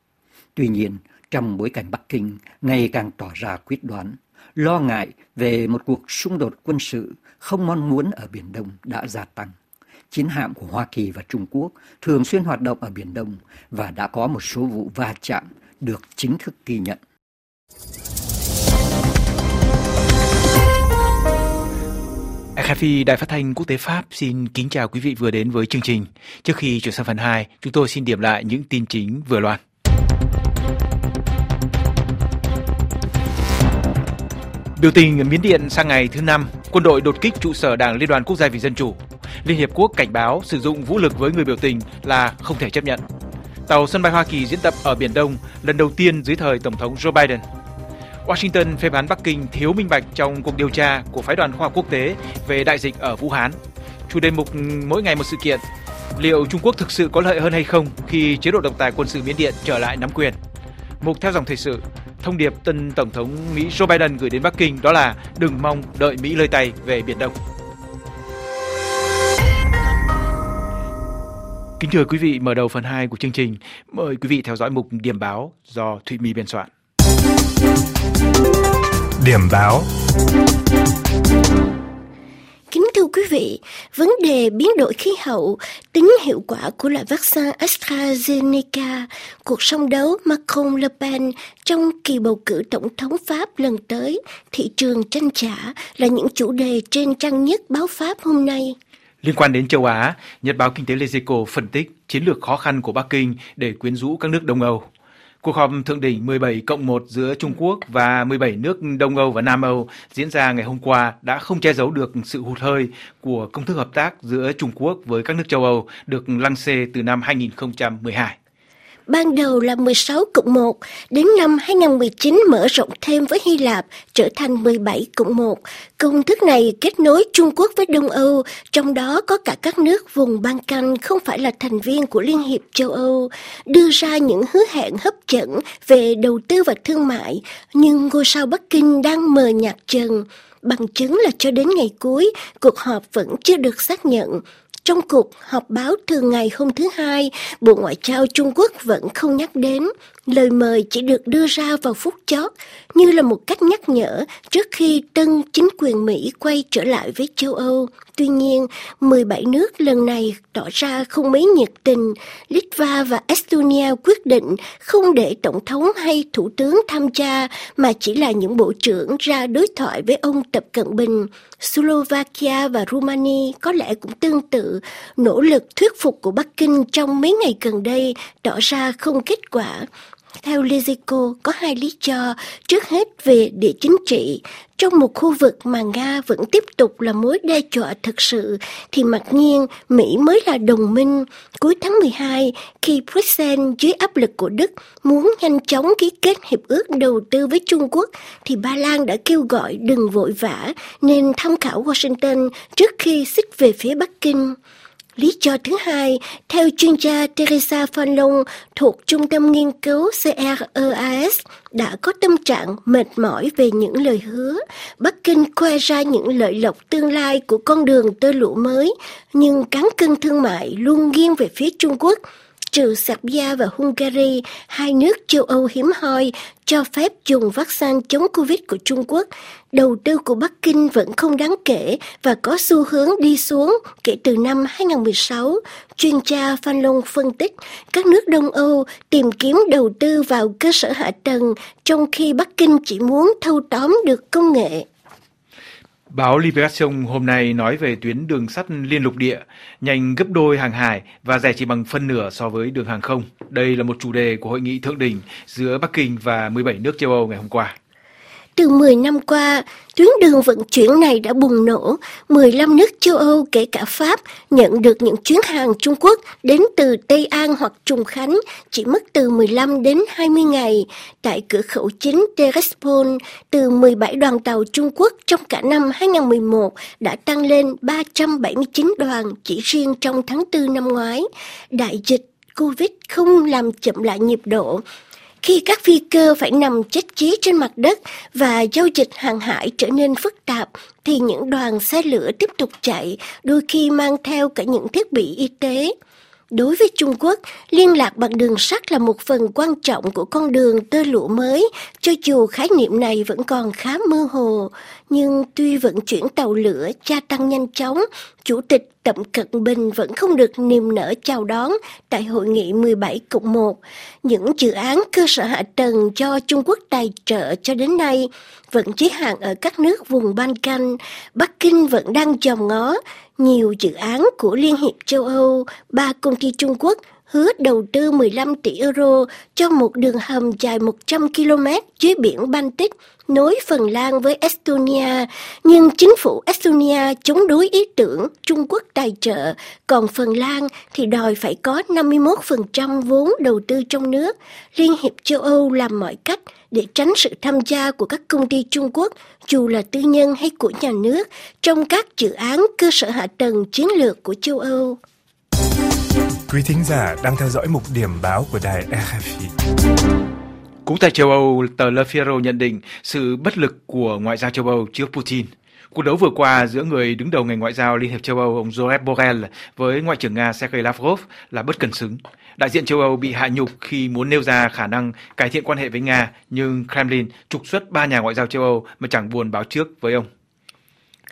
Tuy nhiên, trong bối cảnh Bắc Kinh ngày càng tỏ ra quyết đoán, lo ngại về một cuộc xung đột quân sự không mong muốn ở Biển Đông đã gia tăng. Chiến hạm của Hoa Kỳ và Trung Quốc thường xuyên hoạt động ở Biển Đông và đã có một số vụ va chạm được chính thức ghi nhận. RFI Đài Phát thanh Quốc tế Pháp xin kính chào quý vị vừa đến với chương trình. Trước khi chuyển sang phần 2, chúng tôi xin điểm lại những tin chính vừa loan. Biểu tình Miến Điện sang ngày thứ 5, quân đội đột kích trụ sở Đảng Liên đoàn Quốc gia vì Dân chủ. Liên Hiệp Quốc cảnh báo sử dụng vũ lực với người biểu tình là không thể chấp nhận. Tàu sân bay Hoa Kỳ diễn tập ở Biển Đông lần đầu tiên dưới thời Tổng thống Joe Biden. Washington phê phán Bắc Kinh thiếu minh bạch trong cuộc điều tra của Phái đoàn Khoa học Quốc tế về đại dịch ở Vũ Hán. Chủ đề mục mỗi ngày một sự kiện. Liệu Trung Quốc thực sự có lợi hơn hay không khi chế độ độc tài quân sự Miến Điện trở lại nắm quyền? Mục theo dòng thời sự. Thông điệp tân Tổng thống Mỹ Joe Biden gửi đến Bắc Kinh đó là đừng mong đợi Mỹ lơi tay về Biển Đông. Kính thưa quý vị, mở đầu phần 2 của chương trình, mời quý vị theo dõi mục Điểm báo do Thụy My biên soạn. Điểm báo. Kính thưa quý vị, vấn đề biến đổi khí hậu, tính hiệu quả của loại vaccine AstraZeneca, cuộc song đấu Macron-Le Pen trong kỳ bầu cử tổng thống Pháp lần tới, thị trường tranh trả là những chủ đề trên trang nhất báo Pháp hôm nay. Liên quan đến châu Á, Nhật báo Kinh tế Les Echos phân tích chiến lược khó khăn của Bắc Kinh để quyến rũ các nước Đông Âu. Cuộc họp thượng đỉnh 17+1 giữa Trung Quốc và 17 nước Đông Âu và Nam Âu diễn ra ngày hôm qua đã không che giấu được sự hụt hơi của công thức hợp tác giữa Trung Quốc với các nước châu Âu được lăng xê từ năm 2012. Ban đầu là 16+1, đến năm 2019 mở rộng thêm với Hy Lạp trở thành 17+1. Công thức này kết nối Trung Quốc với Đông Âu, trong đó có cả các nước vùng Balkan không phải là thành viên của Liên hiệp châu Âu, đưa ra những hứa hẹn hấp dẫn về đầu tư và thương mại, nhưng ngôi sao Bắc Kinh đang mờ nhạt dần. Bằng chứng là cho đến ngày cuối, cuộc họp vẫn chưa được xác nhận. Trong cuộc họp báo thường ngày hôm thứ Hai, Bộ Ngoại giao Trung Quốc vẫn không nhắc đến. Lời mời chỉ được đưa ra vào phút chót, như là một cách nhắc nhở trước khi tân chính quyền Mỹ quay trở lại với châu Âu. Tuy nhiên, 17 nước lần này tỏ ra không mấy nhiệt tình. Litva và Estonia quyết định không để tổng thống hay thủ tướng tham gia, mà chỉ là những bộ trưởng ra đối thoại với ông Tập Cận Bình. Slovakia và Romania có lẽ cũng tương tự. Nỗ lực thuyết phục của Bắc Kinh trong mấy ngày gần đây tỏ ra không kết quả. Theo Les Echos, có hai lý do. Trước hết về địa chính trị. Trong một khu vực mà Nga vẫn tiếp tục là mối đe dọa thực sự, thì mặc nhiên Mỹ mới là đồng minh. Cuối tháng 12, khi Bruxelles dưới áp lực của Đức muốn nhanh chóng ký kết hiệp ước đầu tư với Trung Quốc, thì Ba Lan đã kêu gọi đừng vội vã, nên tham khảo Washington trước khi xích về phía Bắc Kinh. Lý do thứ hai, theo chuyên gia Teresa Fanlong thuộc Trung tâm Nghiên cứu CREAS, đã có tâm trạng mệt mỏi về những lời hứa. Bắc Kinh khoe ra những lợi lộc tương lai của con đường tơ lụa mới, nhưng cán cân thương mại luôn nghiêng về phía Trung Quốc. Trừ Serbia và Hungary, hai nước châu Âu hiếm hoi cho phép dùng vaccine chống Covid của Trung Quốc, đầu tư của Bắc Kinh vẫn không đáng kể và có xu hướng đi xuống kể từ năm 2016. Chuyên gia Phan Long phân tích, các nước Đông Âu tìm kiếm đầu tư vào cơ sở hạ tầng, trong khi Bắc Kinh chỉ muốn thâu tóm được công nghệ. Báo Libération hôm nay nói về tuyến đường sắt liên lục địa, nhanh gấp đôi hàng hải và rẻ chỉ bằng phân nửa so với đường hàng không. Đây là một chủ đề của hội nghị thượng đỉnh giữa Bắc Kinh và 17 nước châu Âu ngày hôm qua. Từ 10 năm qua, tuyến đường vận chuyển này đã bùng nổ. 15 nước châu Âu kể cả Pháp nhận được những chuyến hàng Trung Quốc đến từ Tây An hoặc Trùng Khánh chỉ mất từ 15 đến 20 ngày. Tại cửa khẩu chính Terespol, từ 17 đoàn tàu Trung Quốc trong cả năm 2011 đã tăng lên 379 đoàn chỉ riêng trong tháng 4 năm ngoái. Đại dịch Covid không làm chậm lại nhịp độ. Khi các phi cơ phải nằm chết chí trên mặt đất và giao dịch hàng hải trở nên phức tạp, thì những đoàn xe lửa tiếp tục chạy, đôi khi mang theo cả những thiết bị y tế. Đối với Trung Quốc, liên lạc bằng đường sắt là một phần quan trọng của con đường tơ lụa mới, cho dù khái niệm này vẫn còn khá mơ hồ. Nhưng tuy vận chuyển tàu lửa gia tăng nhanh chóng, Chủ tịch Tập Cận Bình vẫn không được niềm nở chào đón tại hội nghị 17+1. Những dự án cơ sở hạ tầng do Trung Quốc tài trợ cho đến nay vẫn giới hạn ở các nước vùng Balkan. Bắc Kinh vẫn đang dòm ngó nhiều dự án của Liên hiệp châu Âu. 3 công ty Trung Quốc hứa đầu tư 15 tỷ euro cho một đường hầm dài 100 km dưới biển Baltic nối Phần Lan với Estonia, nhưng chính phủ Estonia chống đối ý tưởng Trung Quốc tài trợ, còn Phần Lan thì đòi phải có 51% vốn đầu tư trong nước. Liên hiệp châu Âu làm mọi cách để tránh sự tham gia của các công ty Trung Quốc, dù là tư nhân hay của nhà nước, trong các dự án cơ sở hạ tầng chiến lược của châu Âu. Quý thính giả đang theo dõi mục điểm báo của đài RFI. Cũng tại châu Âu, tờ Le Figaro nhận định sự bất lực của ngoại giao châu Âu trước Putin. Cuộc đấu vừa qua giữa người đứng đầu ngành ngoại giao Liên hiệp châu Âu ông Josep Borrell với Ngoại trưởng Nga Sergei Lavrov là bất cân xứng. Đại diện châu Âu bị hạ nhục khi muốn nêu ra khả năng cải thiện quan hệ với Nga, nhưng Kremlin trục xuất 3 nhà ngoại giao châu Âu mà chẳng buồn báo trước với ông.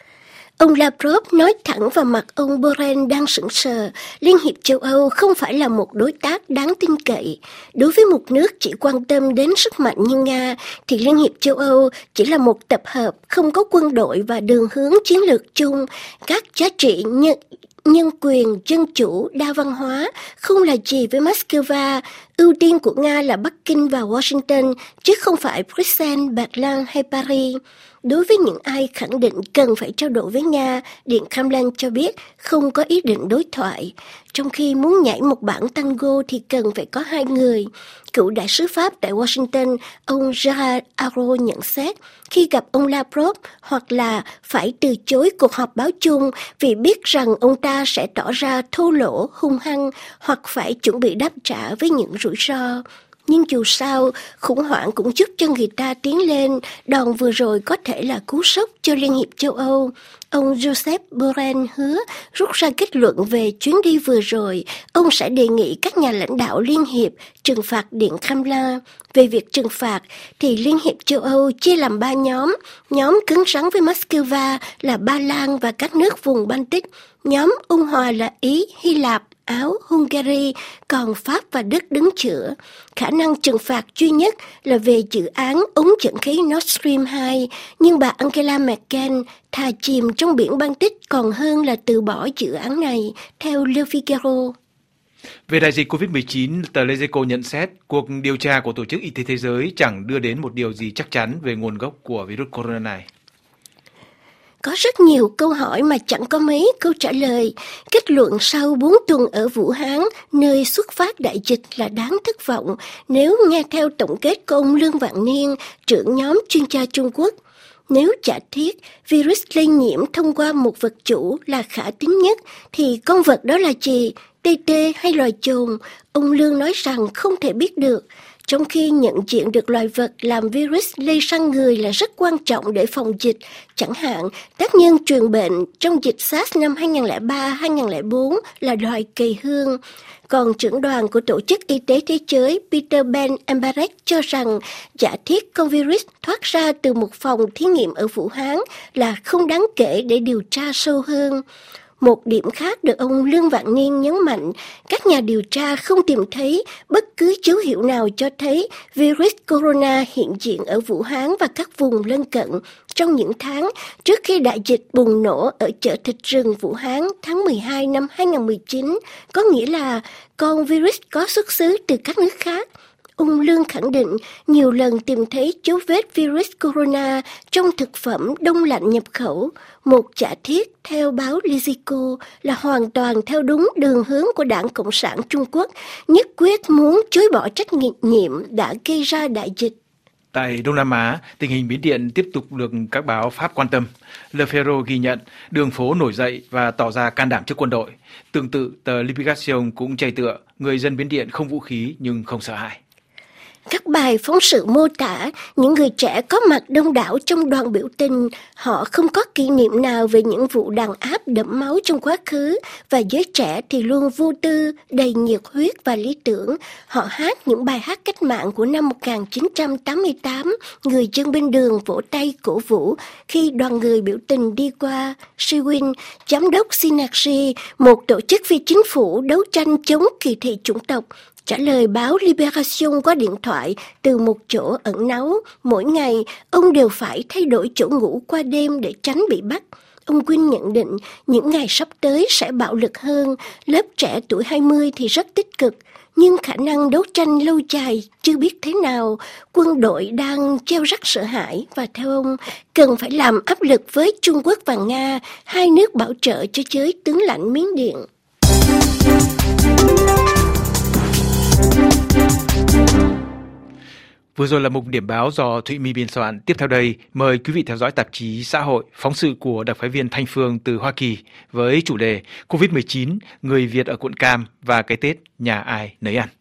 Ông Lavrov nói thẳng vào mặt ông Borrell đang sững sờ. Liên hiệp châu Âu không phải là một đối tác đáng tin cậy. Đối với một nước chỉ quan tâm đến sức mạnh như Nga, thì Liên hiệp châu Âu chỉ là một tập hợp không có quân đội và đường hướng chiến lược chung. Các giá trị nhân quyền, dân chủ, đa văn hóa không là gì với Moscow. Ưu tiên của Nga là Bắc Kinh và Washington, chứ không phải Bruxelles, Berlin hay Paris. Đối với những ai khẳng định cần phải trao đổi với Nga, Điện Kremlin cho biết không có ý định đối thoại. Trong khi muốn nhảy một bản tango thì cần phải có hai người. Cựu đại sứ Pháp tại Washington, ông Gerard Araud nhận xét khi gặp ông Lavrov hoặc là phải từ chối cuộc họp báo chung vì biết rằng ông ta sẽ tỏ ra thô lỗ, hung hăng hoặc phải chuẩn bị đáp trả với những rủi ro. Nhưng dù sao, khủng hoảng cũng giúp cho người ta tiến lên. Đòn vừa rồi có thể là cú sốc cho Liên hiệp châu Âu. Ông Josep Borrell hứa rút ra kết luận về chuyến đi vừa rồi. Ông sẽ đề nghị các nhà lãnh đạo Liên hiệp trừng phạt Điện Kremlin. Về việc trừng phạt thì Liên hiệp châu Âu chia làm 3 nhóm. Nhóm cứng rắn với Moscow là Ba Lan và các nước vùng Baltic. Nhóm ôn hòa là Ý, Hy Lạp, Áo, Hungary, còn Pháp và Đức đứng chữa. Khả năng trừng phạt duy nhất là về dự án ống dẫn khí Nord Stream 2, nhưng bà Angela Merkel thà chìm trong biển Baltic còn hơn là từ bỏ dự án này, theo Le Figaro. Về đại dịch COVID-19, tờ Les Echos nhận xét cuộc điều tra của Tổ chức Y tế Thế giới chẳng đưa đến một điều gì chắc chắn về nguồn gốc của virus corona này. Có rất nhiều câu hỏi mà chẳng có mấy câu trả lời. Kết luận sau 4 tuần ở Vũ Hán, nơi xuất phát đại dịch là đáng thất vọng nếu nghe theo tổng kết của ông Lương Vạn Niên, trưởng nhóm chuyên gia Trung Quốc. Nếu giả thiết virus lây nhiễm thông qua một vật chủ là khả tín nhất, thì con vật đó là gì? TT hay loài chồn? Ông Lương nói rằng không thể biết được. Trong khi nhận diện được loài vật làm virus lây sang người là rất quan trọng để phòng dịch, chẳng hạn tác nhân truyền bệnh trong dịch SARS năm 2003-2004 là loài kỳ hương. Còn trưởng đoàn của Tổ chức Y tế Thế giới Peter Ben Embarek cho rằng giả thiết con virus thoát ra từ một phòng thí nghiệm ở Vũ Hán là không đáng kể để điều tra sâu hơn. Một điểm khác được ông Lương Vạn Niên nhấn mạnh, các nhà điều tra không tìm thấy bất cứ dấu hiệu nào cho thấy virus corona hiện diện ở Vũ Hán và các vùng lân cận trong những tháng trước khi đại dịch bùng nổ ở chợ thịt rừng Vũ Hán tháng 12 năm 2019, có nghĩa là con virus có xuất xứ từ các nước khác. Ông Lương khẳng định nhiều lần tìm thấy dấu vết virus corona trong thực phẩm đông lạnh nhập khẩu. Một giả thiết theo báo Lisico là hoàn toàn theo đúng đường hướng của Đảng Cộng sản Trung Quốc, nhất quyết muốn chối bỏ trách nhiệm đã gây ra đại dịch. Tại Đông Nam Á, tình hình Miến Điện tiếp tục được các báo Pháp quan tâm. Le Figaro ghi nhận đường phố nổi dậy và tỏ ra can đảm trước quân đội. Tương tự, tờ Libération cũng chày tựa, người dân Miến Điện không vũ khí nhưng không sợ hãi. Các bài phóng sự mô tả những người trẻ có mặt đông đảo trong đoàn biểu tình. Họ không có kỷ niệm nào về những vụ đàn áp đẫm máu trong quá khứ, và giới trẻ thì luôn vô tư, đầy nhiệt huyết và lý tưởng. Họ hát những bài hát cách mạng của năm 1988, người dân bên đường vỗ tay cổ vũ khi đoàn người biểu tình đi qua. Siwin, giám đốc Synergy, một tổ chức phi chính phủ đấu tranh chống kỳ thị chủng tộc, trả lời báo Libération qua điện thoại từ một chỗ ẩn náu. Mỗi ngày, ông đều phải thay đổi chỗ ngủ qua đêm để tránh bị bắt. Ông Quynh nhận định những ngày sắp tới sẽ bạo lực hơn. Lớp trẻ tuổi 20 thì rất tích cực, nhưng khả năng đấu tranh lâu dài chưa biết thế nào. Quân đội đang gieo rắc sợ hãi và theo ông, cần phải làm áp lực với Trung Quốc và Nga, hai nước bảo trợ cho giới tướng lãnh Miến Điện. Vừa rồi là mục điểm báo do Thụy My biên soạn. Tiếp theo đây, mời quý vị theo dõi tạp chí Xã hội, phóng sự của đặc phái viên Thanh Phương từ Hoa Kỳ với chủ đề COVID-19, người Việt ở quận Cam và cái Tết nhà ai nấy ăn.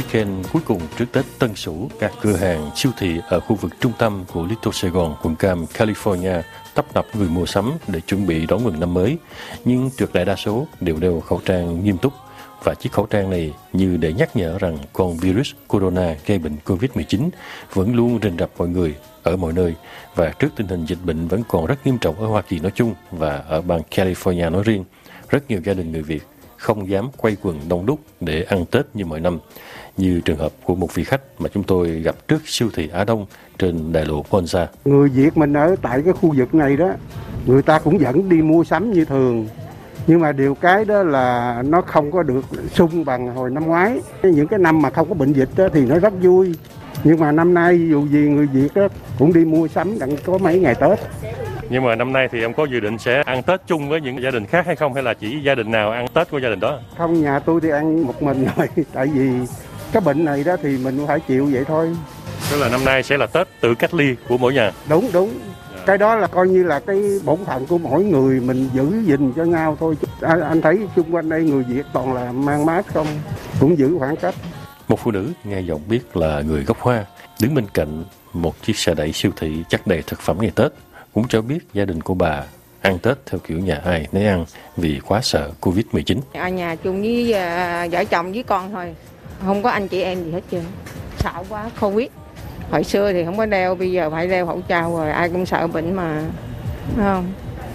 weekend cuối cùng trước Tết Tân Sửu, các cửa hàng siêu thị ở khu vực trung tâm của Little Sài Gòn, quận Cam, California tấp nập người mua sắm để chuẩn bị đón mừng năm mới. Nhưng tuyệt đại đa số đều đeo khẩu trang nghiêm túc. Và chiếc khẩu trang này như để nhắc nhở rằng con virus corona gây bệnh COVID-19 vẫn luôn rình rập mọi người ở mọi nơi. Và trước tình hình dịch bệnh vẫn còn rất nghiêm trọng ở Hoa Kỳ nói chung và ở bang California nói riêng, rất nhiều gia đình người Việt không dám quây quần đông đúc để ăn Tết như mọi năm. Như trường hợp của một vị khách mà chúng tôi gặp trước siêu thị Á Đông trên đại lộ Ponza. Người Việt mình ở tại cái khu vực này đó, người ta cũng vẫn đi mua sắm như thường. Nhưng mà điều cái đó là nó không có được sung bằng hồi năm ngoái. Những cái năm mà không có bệnh dịch đó thì nó rất vui. Nhưng mà năm nay dù gì người Việt đó cũng đi mua sắm đặng có mấy ngày Tết. Nhưng mà năm nay thì ông có dự định sẽ ăn Tết chung với những gia đình khác hay không? Hay là chỉ gia đình nào ăn Tết của gia đình đó? Không, nhà tôi thì ăn một mình rồi. Tại vì cái bệnh này đó thì mình phải chịu vậy thôi. Tức là năm nay sẽ là Tết tự cách ly của mỗi nhà. Đúng. Cái đó là coi như là cái bổn phận của mỗi người, mình giữ gìn cho nhau thôi. Anh thấy xung quanh đây người Việt toàn là mang mát không, cũng giữ khoảng cách. Một phụ nữ nghe giọng biết là người gốc Hoa, đứng bên cạnh một chiếc xe đẩy siêu thị chất đầy thực phẩm ngày Tết, cũng cho biết gia đình của bà ăn Tết theo kiểu nhà ai nấy ăn vì quá sợ Covid-19. Ở nhà chung với vợ chồng với con thôi, không có anh chị em gì hết trơn. Sợ quá Covid. Hồi xưa thì không có đeo, bây giờ phải đeo khẩu trang rồi, ai cũng sợ bệnh mà. Đúng không?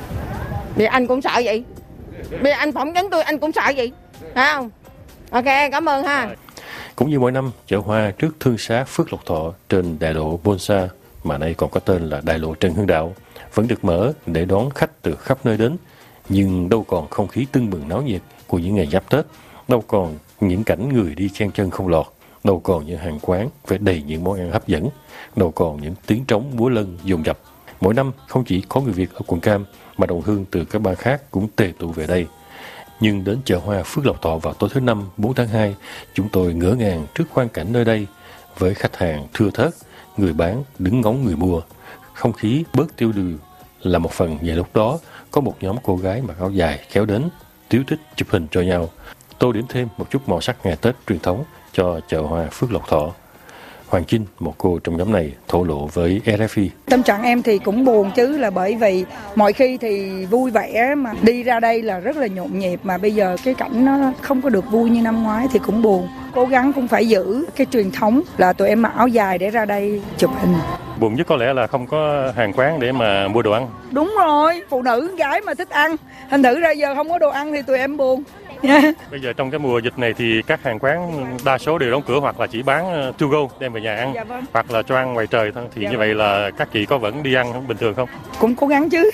Vì anh cũng sợ vậy. Vì anh phỏng vấn tôi, anh cũng sợ vậy. Phải không? Ok, cảm ơn ha. Cũng như mỗi năm, chợ hoa trước Thương xá Phước Lộc Thọ trên đại lộ Ponza, mà nay còn có tên là đại lộ Trần Hưng Đạo, vẫn được mở để đón khách từ khắp nơi đến. Nhưng đâu còn không khí tưng bừng náo nhiệt của những ngày giáp Tết, đâu còn những cảnh người đi chen chân không lọt, đâu còn những hàng quán với đầy những món ăn hấp dẫn, đâu còn những tiếng trống múa lân dồn dập. Mỗi năm không chỉ có người Việt ở quận Cam mà đồng hương từ các bang khác cũng tề tụ về đây. Nhưng đến chợ hoa Phước Lộc Thọ vào tối thứ Năm 4 tháng 2, chúng tôi ngỡ ngàng trước quang cảnh nơi đây với khách hàng thưa thớt, người bán đứng ngóng người mua. Không khí bớt tiêu điều là một phần nhờ lúc đó có một nhóm cô gái mặc áo dài kéo đến, tíu tích chụp hình cho nhau, tô điểm thêm một chút màu sắc ngày Tết truyền thống cho chợ hoa Phước Lộc Thọ. Hoàng Trinh, một cô trong nhóm này, thổ lộ với RFI. Tâm trạng em thì cũng buồn chứ, là bởi vì mọi khi thì vui vẻ mà đi ra đây là rất là nhộn nhịp, mà bây giờ cái cảnh nó không có được vui như năm ngoái thì cũng buồn. Cố gắng cũng phải giữ cái truyền thống là tụi em mặc áo dài để ra đây chụp hình. Buồn nhất có lẽ là không có hàng quán để mà mua đồ ăn. Đúng rồi, phụ nữ gái mà thích ăn, thành thử ra giờ không có đồ ăn thì tụi em buồn. Bây giờ trong cái mùa dịch này thì các hàng quán đa số đều đóng cửa hoặc là chỉ bán to go đem về nhà ăn, hoặc là cho ăn ngoài trời thôi. Thì như vậy là các chị có vẫn đi ăn bình thường không? Cũng cố gắng chứ.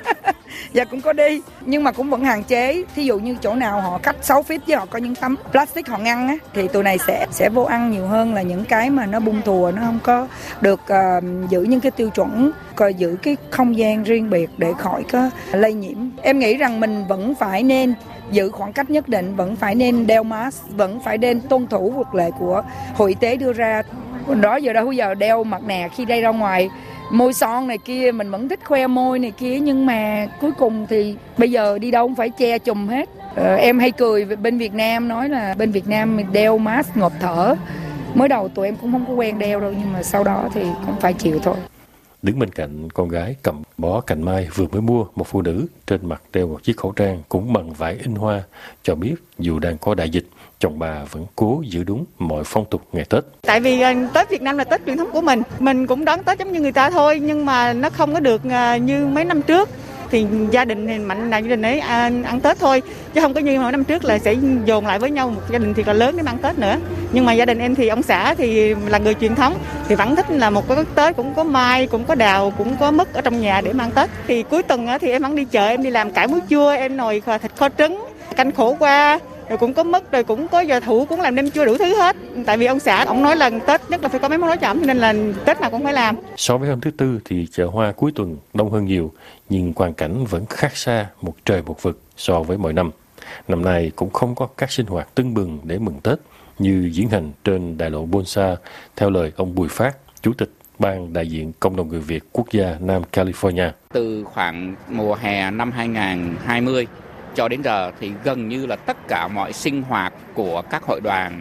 Dạ cũng có đi, nhưng mà cũng vẫn hạn chế. Thí dụ như chỗ nào họ cách 6 feet với họ có những tấm plastic họ ngăn á, thì tụi này sẽ vô ăn nhiều hơn là những cái mà nó bung thùa, nó không có được giữ những cái tiêu chuẩn, còn giữ cái không gian riêng biệt để khỏi có lây nhiễm. Em nghĩ rằng mình vẫn phải nên giữ khoảng cách nhất định, vẫn phải nên đeo mask, vẫn phải nên tuân thủ luật lệ của Bộ Y tế đưa ra. Đó giờ đâu giờ đeo mặt nạ khi đi ra ngoài, môi son này kia, mình vẫn thích khoe môi này kia, nhưng mà cuối cùng thì bây giờ đi đâu cũng phải che chùm hết. Em hay cười bên Việt Nam, nói là bên Việt Nam đeo mask ngộp thở. Mới đầu tụi em cũng không có quen đeo đâu, nhưng mà sau đó thì cũng phải chịu thôi. Đứng bên cạnh con gái cầm bó cành mai vừa mới mua, một phụ nữ trên mặt đeo một chiếc khẩu trang cũng bằng vải in hoa, cho biết dù đang có đại dịch, chồng bà vẫn cố giữ đúng mọi phong tục ngày Tết. Tại vì Tết Việt Nam là Tết truyền thống của mình cũng đón Tết giống như người ta thôi, nhưng mà nó không có được như mấy năm trước. Thì gia đình thì mạnh là gia đình ấy ăn Tết thôi, chứ không có như mỗi năm trước là sẽ dồn lại với nhau một gia đình thiệt là lớn để ăn Tết nữa. Nhưng mà gia đình em thì ông xã thì là người truyền thống, thì vẫn thích là một cái Tết cũng có mai, cũng có đào, cũng có mứt ở trong nhà để mang Tết. Thì cuối tuần thì em vẫn đi chợ, em đi làm cải muối chua, em nồi thịt kho trứng, canh khổ qua, rồi cũng có mứt, rồi cũng có giò thủ, cũng làm nem chua đủ thứ hết. Tại vì ông xã ông nói là Tết nhất là phải có mấy món nấu chậm, cho nên là Tết nào cũng phải làm. So với hôm thứ Tư thì chợ hoa cuối tuần đông hơn nhiều, nhưng quang cảnh vẫn khác xa một trời một vực so với mọi năm. Năm nay cũng không có các sinh hoạt tưng bừng để mừng Tết như diễn hành trên đại lộ Ponza, theo lời ông Bùi Phát, Chủ tịch Ban đại diện Cộng đồng người Việt Quốc gia Nam California. Từ khoảng mùa hè năm 2020 cho đến giờ thì gần như là tất cả mọi sinh hoạt của các hội đoàn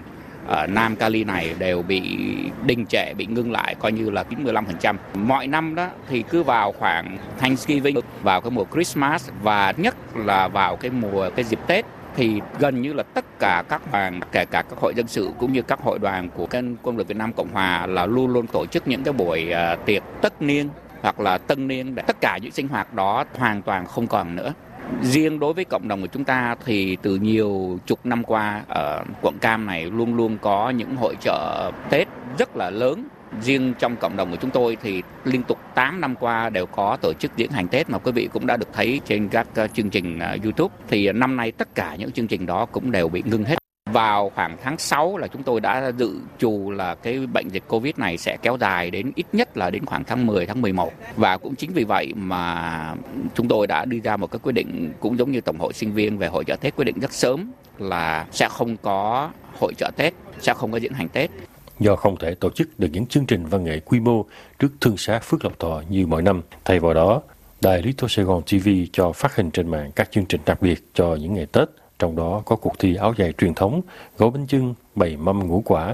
ở Nam Cali này đều bị đình trệ, bị ngưng lại coi như là 95%. Mọi năm đó thì cứ vào khoảng Thanksgiving, vào cái mùa Christmas và nhất là vào cái dịp Tết thì gần như là tất cả các đoàn, kể cả các hội dân sự cũng như các hội đoàn của Quân đội Việt Nam Cộng Hòa là luôn luôn tổ chức những cái buổi tiệc tất niên hoặc là tân niên, để tất cả những sinh hoạt đó hoàn toàn không còn nữa. Riêng đối với cộng đồng của chúng ta thì từ nhiều chục năm qua ở quận Cam này luôn luôn có những hội chợ Tết rất là lớn. Riêng trong cộng đồng của chúng tôi thì liên tục 8 năm qua đều có tổ chức diễn hành Tết mà quý vị cũng đã được thấy trên các chương trình YouTube. Thì năm nay tất cả những chương trình đó cũng đều bị ngưng hết. Vào khoảng tháng 6 là chúng tôi đã dự trù là cái bệnh dịch Covid này sẽ kéo dài đến ít nhất là đến khoảng tháng 10, tháng 11. Và cũng chính vì vậy mà chúng tôi đã đưa ra một cái quyết định cũng giống như Tổng hội sinh viên về hội chợ Tết, quyết định rất sớm là sẽ không có hội chợ Tết, sẽ không có diễn hành Tết. Do không thể tổ chức được những chương trình văn nghệ quy mô trước Thương xá Phước Lộc Thọ như mọi năm, thay vào đó, Đài Little Sài Gòn TV cho phát hình trên mạng các chương trình đặc biệt cho những ngày Tết, trong đó có cuộc thi áo dài truyền thống, gói bánh chưng, bày mâm ngũ quả.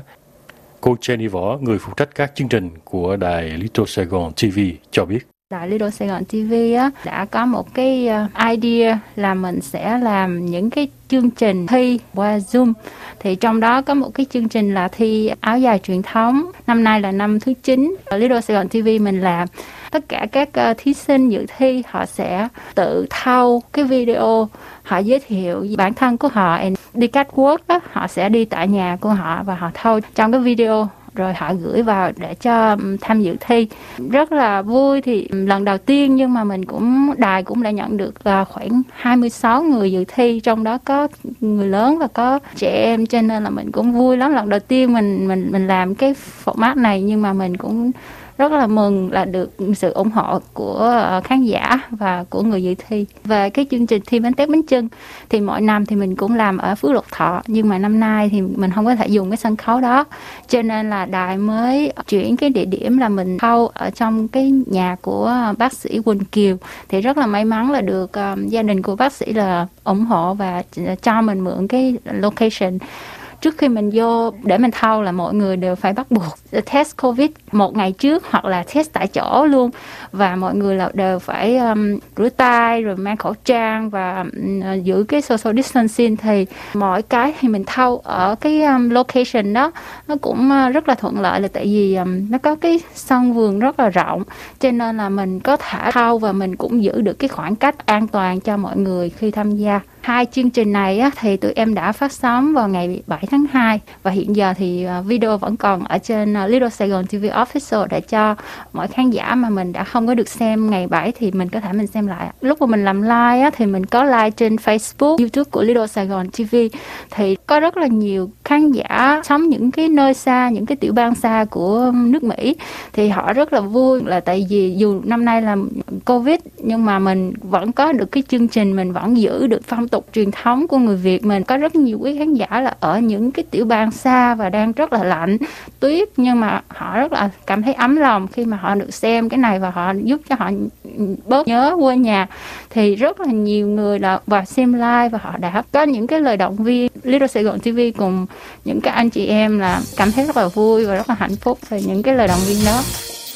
Cô Jenny Võ, người phụ trách các chương trình của Đài Little Sài Gòn TV cho biết. Đài Little Sài Gòn TV đã có một cái idea là mình sẽ làm những cái chương trình thi qua Zoom. Thì trong đó có một cái chương trình là thi áo dài truyền thống. Năm nay là năm thứ 9. Ở Little Sài Gòn TV mình làm tất cả các thí sinh dự thi họ sẽ tự thâu cái video, họ giới thiệu bản thân của họ, đi catwalk đó, họ sẽ đi tại nhà của họ và họ thâu trong cái video rồi họ gửi vào để cho tham dự thi. Rất là vui, thì lần đầu tiên nhưng mà đài cũng đã nhận được khoảng 26 người dự thi, trong đó có người lớn và có trẻ em, cho nên là mình cũng vui lắm. Lần đầu tiên mình làm cái format này, nhưng mà mình cũng rất là mừng là được sự ủng hộ của khán giả và của người dự thi. Về cái chương trình thi bánh tét bánh chưng thì mỗi năm thì mình cũng làm ở Phước Lộc Thọ, nhưng mà năm nay thì mình không có thể dùng cái sân khấu đó, cho nên là đài mới chuyển cái địa điểm là mình thâu ở trong cái nhà của bác sĩ Quỳnh Kiều. Thì rất là may mắn là được gia đình của bác sĩ là ủng hộ và cho mình mượn cái location. Trước khi mình vô để mình thâu là mọi người đều phải bắt buộc test Covid một ngày trước hoặc là test tại chỗ luôn. Và mọi người là đều phải rửa tay rồi mang khẩu trang và giữ cái social distancing. Thì mọi cái thì mình thâu ở cái location đó nó cũng rất là thuận lợi, là tại vì nó có cái sân vườn rất là rộng, cho nên là mình có thể thâu và mình cũng giữ được cái khoảng cách an toàn cho mọi người khi tham gia. Hai chương trình này thì tụi em đã phát sóng vào ngày 7 tháng 2 và hiện giờ thì video vẫn còn ở trên Little Sài Gòn TV Official để cho mọi khán giả mà mình đã không có được xem ngày 7 thì mình có thể mình xem lại. Lúc mà mình làm live thì mình có live trên Facebook, YouTube của Little Sài Gòn TV, thì có rất là nhiều khán giả sống những cái nơi xa, những cái tiểu bang xa của nước Mỹ, thì họ rất là vui, là tại vì dù năm nay là Covid nhưng mà mình vẫn có được cái chương trình, mình vẫn giữ được phong tục truyền thống của người Việt mình. Có rất nhiều quý khán giả là ở những cái tiểu bang xa và đang rất là lạnh, tuyết, nhưng mà họ rất là cảm thấy ấm lòng khi mà họ được xem cái này và họ giúp cho họ bớt nhớ quê nhà. Thì rất là nhiều người là vào xem live và họ đã có những cái lời động viên. Little Sài Gòn TV cùng những cái anh chị em là cảm thấy rất là vui và rất là hạnh phúc về những cái lời động viên đó.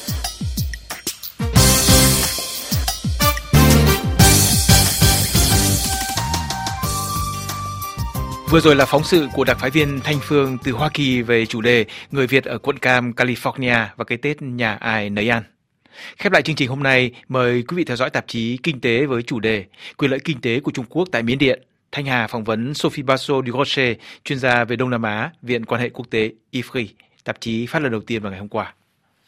Vừa rồi là phóng sự của đặc phái viên Thanh Phương từ Hoa Kỳ về chủ đề Người Việt ở quận Cam, California và cái Tết nhà ai nấy ăn. Khép lại chương trình hôm nay, mời quý vị theo dõi tạp chí Kinh tế với chủ đề Quyền lợi kinh tế của Trung Quốc tại Miến Điện. Thanh Hà phỏng vấn Sophie Basso du Rocher, chuyên gia về Đông Nam Á, Viện Quan hệ Quốc tế IFRI. Tạp chí phát lần đầu tiên vào ngày hôm qua.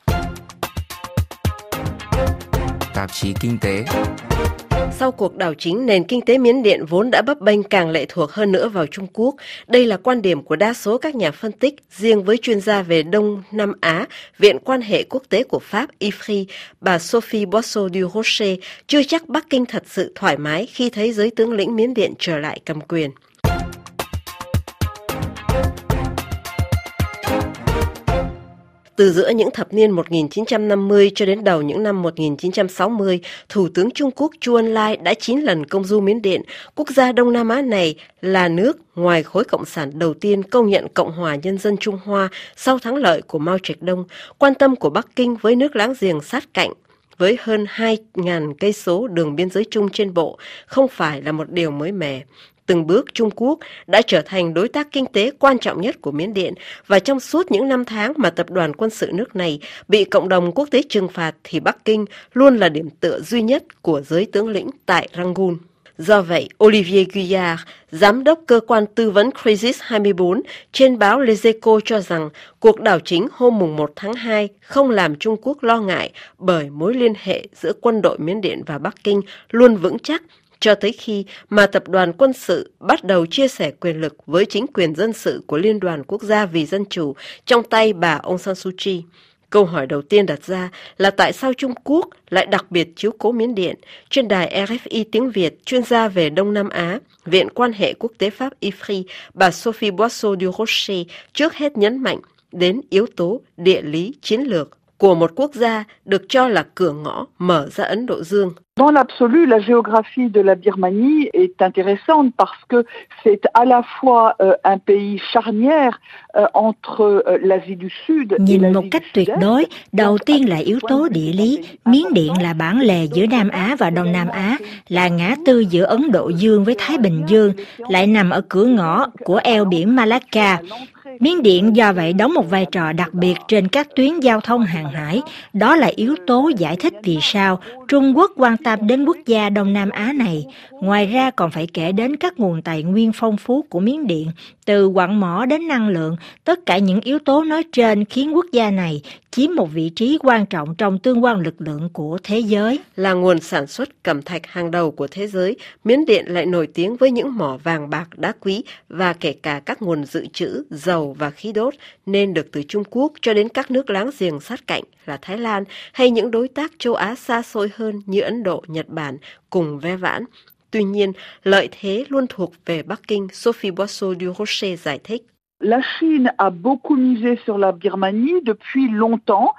Tạp chí Kinh tế. Sau cuộc đảo chính, nền kinh tế Miến Điện vốn đã bấp bênh càng lệ thuộc hơn nữa vào Trung Quốc. Đây là quan điểm của đa số các nhà phân tích. Riêng với chuyên gia về Đông Nam Á, Viện Quan hệ Quốc tế của Pháp IFRI, bà Sophie Basso du Rocher, chưa chắc Bắc Kinh thật sự thoải mái khi thấy giới tướng lĩnh Miến Điện trở lại cầm quyền. Từ giữa những thập niên 1950 cho đến đầu những năm 1960, Thủ tướng Trung Quốc Chu Ân Lai đã 9 lần công du Miến Điện. Quốc gia Đông Nam Á này là nước ngoài khối cộng sản đầu tiên công nhận Cộng hòa Nhân dân Trung Hoa sau thắng lợi của Mao Trạch Đông. Quan tâm của Bắc Kinh với nước láng giềng sát cạnh với hơn 2.000 cây số đường biên giới chung trên bộ không phải là một điều mới mẻ. Từng bước Trung Quốc đã trở thành đối tác kinh tế quan trọng nhất của Miến Điện, và trong suốt những năm tháng mà tập đoàn quân sự nước này bị cộng đồng quốc tế trừng phạt thì Bắc Kinh luôn là điểm tựa duy nhất của giới tướng lĩnh tại Rangoon. Do vậy, Olivier Guyard, giám đốc cơ quan tư vấn Crisis 24 trên báo Les Echos cho rằng cuộc đảo chính hôm 1 tháng 2 không làm Trung Quốc lo ngại bởi mối liên hệ giữa quân đội Miến Điện và Bắc Kinh luôn vững chắc cho tới khi mà tập đoàn quân sự bắt đầu chia sẻ quyền lực với chính quyền dân sự của Liên đoàn Quốc gia vì Dân chủ trong tay bà Aung San Suu Kyi. Câu hỏi đầu tiên đặt ra là tại sao Trung Quốc lại đặc biệt chiếu cố Miến Điện? Trên đài RFI tiếng Việt, chuyên gia về Đông Nam Á, Viện Quan hệ Quốc tế Pháp IFRI, bà Sophie Boisseau du Rocher trước hết nhấn mạnh đến yếu tố địa lý chiến lược của một quốc gia được cho là cửa ngõ mở ra Ấn Độ Dương. Dans l'absolu, la géographie de la Birmanie est intéressante parce que c'est à la fois un pays charnière entre l'Asie du Sud. Nhìn một cách tuyệt đối, đầu tiên là yếu tố địa lý. Miến Điện là bản lề giữa Nam Á và Đông Nam Á, là ngã tư giữa Ấn Độ Dương với Thái Bình Dương, lại nằm ở cửa ngõ của eo biển Malacca. Miến Điện do vậy đóng một vai trò đặc biệt trên các tuyến giao thông hàng hải. Đó là yếu tố giải thích vì sao Trung Quốc quan tâm đến quốc gia Đông Nam Á này. Ngoài ra còn phải kể đến các nguồn tài nguyên phong phú của Miến Điện, từ quặng mỏ đến năng lượng. Tất cả những yếu tố nói trên khiến quốc gia này chiếm một vị trí quan trọng trong tương quan lực lượng của thế giới. Là nguồn sản xuất cẩm thạch hàng đầu của thế giới, Miến Điện lại nổi tiếng với những mỏ vàng bạc đá quý và kể cả các nguồn dự trữ dầu và khí đốt nên được từ Trung Quốc cho đến các nước láng giềng sát cạnh là Thái Lan hay những đối tác châu Á xa xôi hơn như Ấn Độ, Nhật Bản cùng ve vãn. Tuy nhiên, lợi thế luôn thuộc về Bắc Kinh, Sophie Boisseau du Rocher giải thích. La Chine a beaucoup misé sur la Birmanie depuis longtemps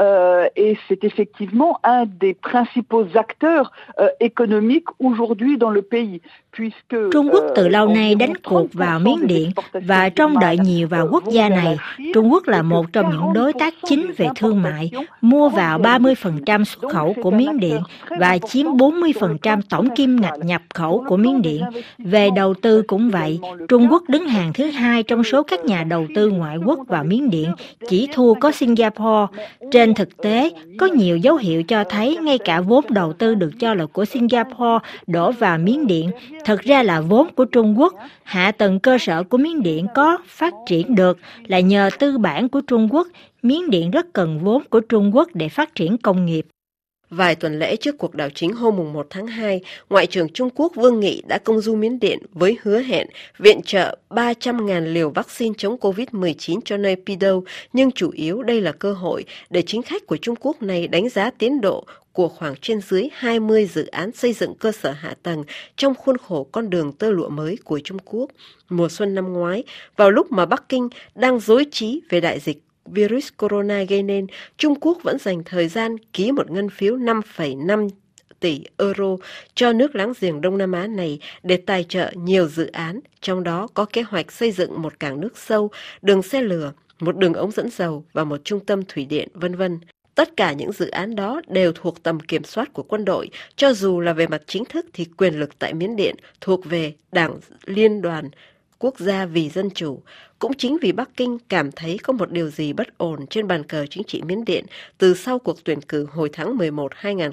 et c'est effectivement un des principaux acteurs économiques aujourd'hui dans le pays. Trung Quốc từ lâu nay đánh cuộc vào Miến Điện và trông đợi nhiều vào quốc gia này. Trung Quốc là một trong những đối tác chính về thương mại, mua vào 30% xuất khẩu của Miến Điện và chiếm 40% tổng kim ngạch nhập khẩu của Miến Điện. Về đầu tư cũng vậy, Trung Quốc đứng hàng thứ 2 trong số các nhà đầu tư ngoại quốc vào Miến Điện, chỉ thua có Singapore. Trên thực tế, có nhiều dấu hiệu cho thấy ngay cả vốn đầu tư được cho là của Singapore đổ vào Miến Điện thực ra là vốn của Trung Quốc. Hạ tầng cơ sở của Miến Điện có phát triển được là nhờ tư bản của Trung Quốc. Miến Điện rất cần vốn của Trung Quốc để phát triển công nghiệp. Vài tuần lễ trước cuộc đảo chính hôm 1 tháng 2, Ngoại trưởng Trung Quốc Vương Nghị đã công du Miến Điện với hứa hẹn viện trợ 300.000 liều vaccine chống COVID-19 cho Naypyidaw, nhưng chủ yếu đây là cơ hội để chính khách của Trung Quốc này đánh giá tiến độ của khoảng trên dưới 20 dự án xây dựng cơ sở hạ tầng trong khuôn khổ con đường tơ lụa mới của Trung Quốc. Mùa xuân năm ngoái, vào lúc mà Bắc Kinh đang rối trí về đại dịch virus corona gây nên, Trung Quốc vẫn dành thời gian ký một ngân phiếu 5,5 tỷ euro cho nước láng giềng Đông Nam Á này để tài trợ nhiều dự án, trong đó có kế hoạch xây dựng một cảng nước sâu, đường xe lửa, một đường ống dẫn dầu và một trung tâm thủy điện, v.v. Tất cả những dự án đó đều thuộc tầm kiểm soát của quân đội, cho dù là về mặt chính thức thì quyền lực tại Miến Điện thuộc về Đảng Liên đoàn Quốc gia vì Dân chủ. Cũng chính vì Bắc Kinh cảm thấy có một điều gì bất ổn trên bàn cờ chính trị Miến Điện từ sau cuộc tuyển cử hồi tháng 11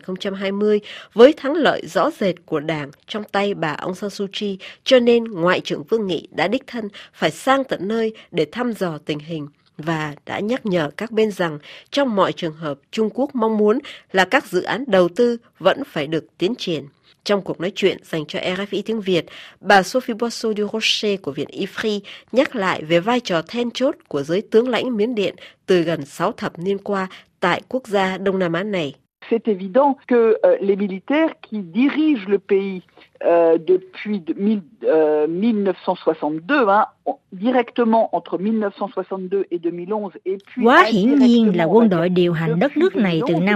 2020 với thắng lợi rõ rệt của đảng trong tay bà Aung San Suu Kyi, cho nên Ngoại trưởng Vương Nghị đã đích thân phải sang tận nơi để thăm dò tình hình và đã nhắc nhở các bên rằng trong mọi trường hợp Trung Quốc mong muốn là các dự án đầu tư vẫn phải được tiến triển. Trong cuộc nói chuyện dành cho RFI tiếng Việt, bà Sophie Boisseau du Rocher của Viện IFRI nhắc lại về vai trò then chốt của giới tướng lãnh Miến Điện từ gần 6 thập niên qua tại quốc gia Đông Nam Á này. C'est évident que les militaires qui dirigent le pays depuis 1962, directement entre 1962 et 2011 et puis quá hiển nhiên là quân đội điều hành đất nước này từ năm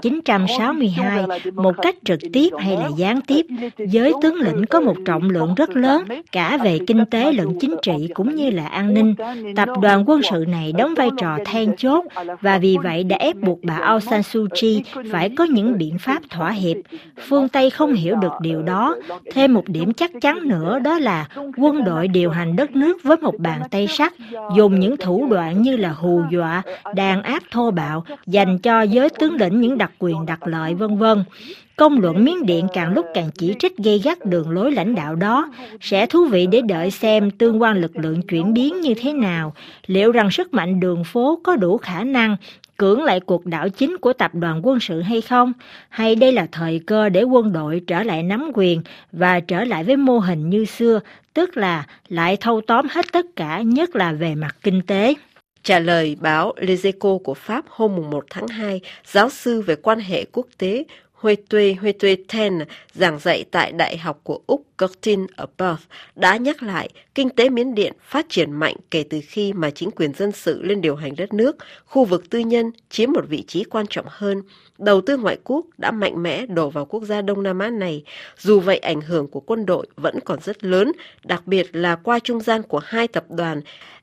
1962 một cách trực tiếp hay là gián tiếp. Giới tướng lĩnh có một trọng lượng rất lớn cả về kinh tế lẫn chính trị cũng như là an ninh. Tập đoàn quân sự này đóng vai trò then chốt và vì vậy đã ép buộc bà Aung San Suu Kyi phải có những biện pháp thỏa hiệp. Phương Tây không hiểu được điều đó. Thêm một điểm chắc chắn nữa đó là quân đội điều hành đất nước với một bàn tay sắt, dùng những thủ đoạn như là hù dọa, đàn áp thô bạo, dành cho giới tướng lĩnh những đặc quyền đặc lợi v.v. Công luận Miến Điện càng lúc càng chỉ trích gay gắt đường lối lãnh đạo đó. Sẽ thú vị để đợi xem tương quan lực lượng chuyển biến như thế nào. Liệu rằng sức mạnh đường phố có đủ khả năng cưỡng lại cuộc đảo chính của tập đoàn quân sự hay không? Hay đây là thời cơ để quân đội trở lại nắm quyền và trở lại với mô hình như xưa, tức là lại thâu tóm hết tất cả, nhất là về mặt kinh tế? Trả lời báo Les Echos của Pháp hôm 1 tháng 2, giáo sư về quan hệ quốc tế Huete Ten giảng dạy tại Đại học của Úc Curtin ở Perth đã nhắc lại kinh tế Miến Điện phát triển mạnh kể từ khi mà chính quyền dân sự lên điều hành đất nước, khu vực tư nhân chiếm một vị trí quan trọng hơn. Đầu tư ngoại quốc đã mạnh mẽ đổ vào quốc gia Đông Nam Á này. Dù vậy, ảnh hưởng của quân đội vẫn còn rất lớn, đặc biệt là qua trung gian của hai tập đoàn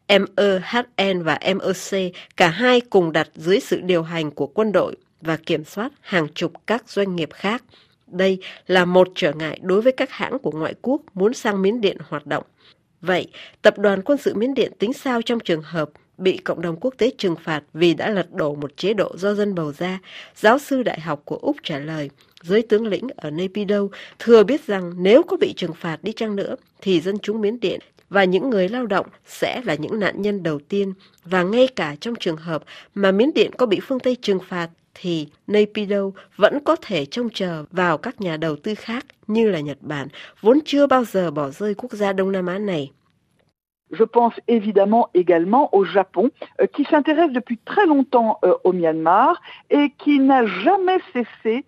MEHN và MEC, cả hai cùng đặt dưới sự điều hành của quân đội và kiểm soát hàng chục các doanh nghiệp khác. Đây là một trở ngại đối với các hãng của ngoại quốc muốn sang Miến Điện hoạt động. Vậy, tập đoàn quân sự Miến Điện tính sao trong trường hợp bị cộng đồng quốc tế trừng phạt vì đã lật đổ một chế độ do dân bầu ra? Giáo sư đại học của Úc trả lời, giới tướng lĩnh ở Naypyidaw thừa biết rằng nếu có bị trừng phạt đi chăng nữa thì dân chúng Miến Điện và những người lao động sẽ là những nạn nhân đầu tiên. Và ngay cả trong trường hợp mà Miến Điện có bị phương Tây trừng phạt thì Naypyidaw vẫn có thể trông chờ vào các nhà đầu tư khác như là Nhật Bản, vốn chưa bao giờ bỏ rơi quốc gia Đông Nam Á này. Je pense évidemment également au Japon, qui s'intéresse depuis très longtemps au Myanmar et qui n'a jamais cessé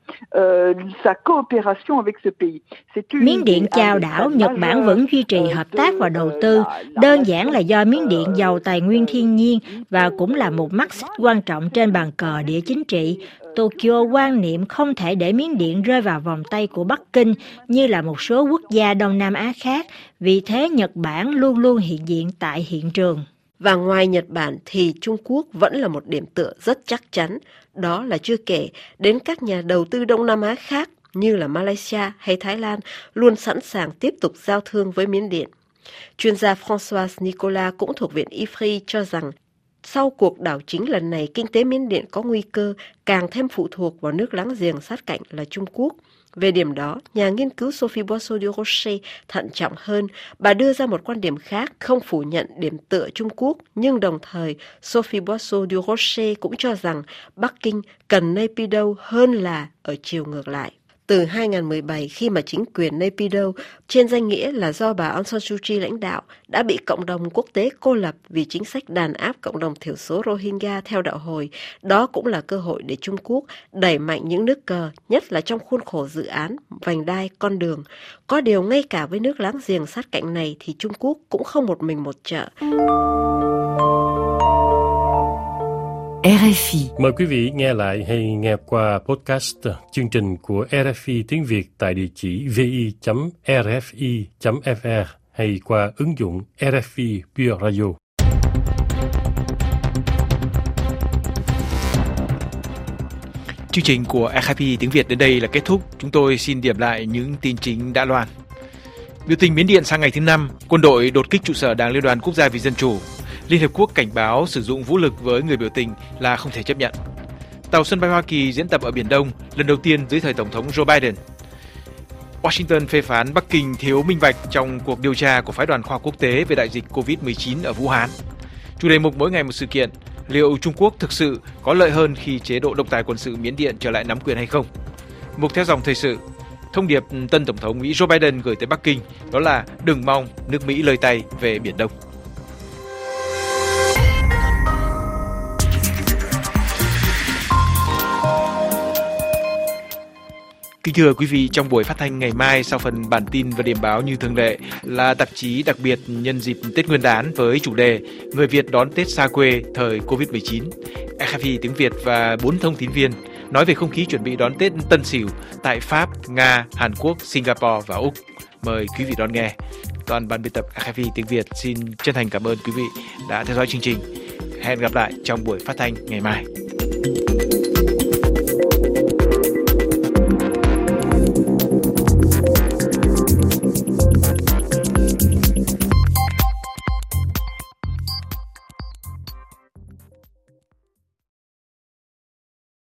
sa coopération avec ce pays. Miến Điện chào đảo, Nhật Bản vẫn duy trì hợp tác và đầu tư, đơn giản là do Miến Điện giàu tài nguyên thiên nhiên và cũng là một mắt xích quan trọng trên bàn cờ địa chính trị. Tokyo quan niệm không thể để Miến Điện rơi vào vòng tay của Bắc Kinh như là một số quốc gia Đông Nam Á khác, vì thế Nhật Bản luôn luôn hiện diện tại hiện trường. Và ngoài Nhật Bản thì Trung Quốc vẫn là một điểm tựa rất chắc chắn, đó là chưa kể đến các nhà đầu tư Đông Nam Á khác như là Malaysia hay Thái Lan luôn sẵn sàng tiếp tục giao thương với Miến Điện. Chuyên gia François Nicolas cũng thuộc Viện IFRI cho rằng sau cuộc đảo chính lần này, kinh tế Miến Điện có nguy cơ càng thêm phụ thuộc vào nước láng giềng sát cạnh là Trung Quốc. Về điểm đó, nhà nghiên cứu Sophie Boisseau du Rocher thận trọng hơn. Bà đưa ra một quan điểm khác, không phủ nhận điểm tựa Trung Quốc, nhưng đồng thời Sophie Boisseau du Rocher cũng cho rằng Bắc Kinh cần Naypyidaw hơn là ở chiều ngược lại. Từ 2017, khi mà chính quyền Naypyidaw trên danh nghĩa là do bà Aung San Suu Kyi lãnh đạo đã bị cộng đồng quốc tế cô lập vì chính sách đàn áp cộng đồng thiểu số Rohingya theo đạo Hồi, đó cũng là cơ hội để Trung Quốc đẩy mạnh những nước cờ, nhất là trong khuôn khổ dự án vành đai con đường. Có điều ngay cả với nước láng giềng sát cạnh này thì Trung Quốc cũng không một mình một chợ. RFI. Mời quý vị nghe lại hay nghe qua podcast chương trình của RFI tiếng Việt tại địa chỉ vi.rfi.fr hay qua ứng dụng RFI Pure Radio. Chương trình của RFI tiếng Việt đến đây là kết thúc. Chúng tôi xin điểm lại những tin chính đã loan. Biểu tình Miến Điện sang ngày thứ 5, quân đội đột kích trụ sở Đảng Liên đoàn Quốc gia vì Dân chủ. Liên Hợp Quốc cảnh báo sử dụng vũ lực với người biểu tình là không thể chấp nhận. Tàu sân bay Hoa Kỳ diễn tập ở Biển Đông lần đầu tiên dưới thời Tổng thống Joe Biden. Washington phê phán Bắc Kinh thiếu minh bạch trong cuộc điều tra của phái đoàn khoa học quốc tế về đại dịch COVID-19 ở Vũ Hán. Chủ đề mục mỗi ngày một sự kiện, liệu Trung Quốc thực sự có lợi hơn khi chế độ độc tài quân sự Miến Điện trở lại nắm quyền hay không? Mục theo dòng thời sự, thông điệp tân Tổng thống Mỹ Joe Biden gửi tới Bắc Kinh đó là đừng mong nước Mỹ lơi tay về Biển Đông. Kính thưa quý vị, trong buổi phát thanh ngày mai sau phần bản tin và điểm báo như thường lệ là tạp chí đặc biệt nhân dịp Tết Nguyên đán với chủ đề Người Việt đón Tết xa quê thời Covid-19. RFI tiếng Việt và 4 thông tín viên nói về không khí chuẩn bị đón Tết Tân Sửu tại Pháp, Nga, Hàn Quốc, Singapore và Úc. Mời quý vị đón nghe. Toàn ban biên tập RFI tiếng Việt xin chân thành cảm ơn quý vị đã theo dõi chương trình. Hẹn gặp lại trong buổi phát thanh ngày mai.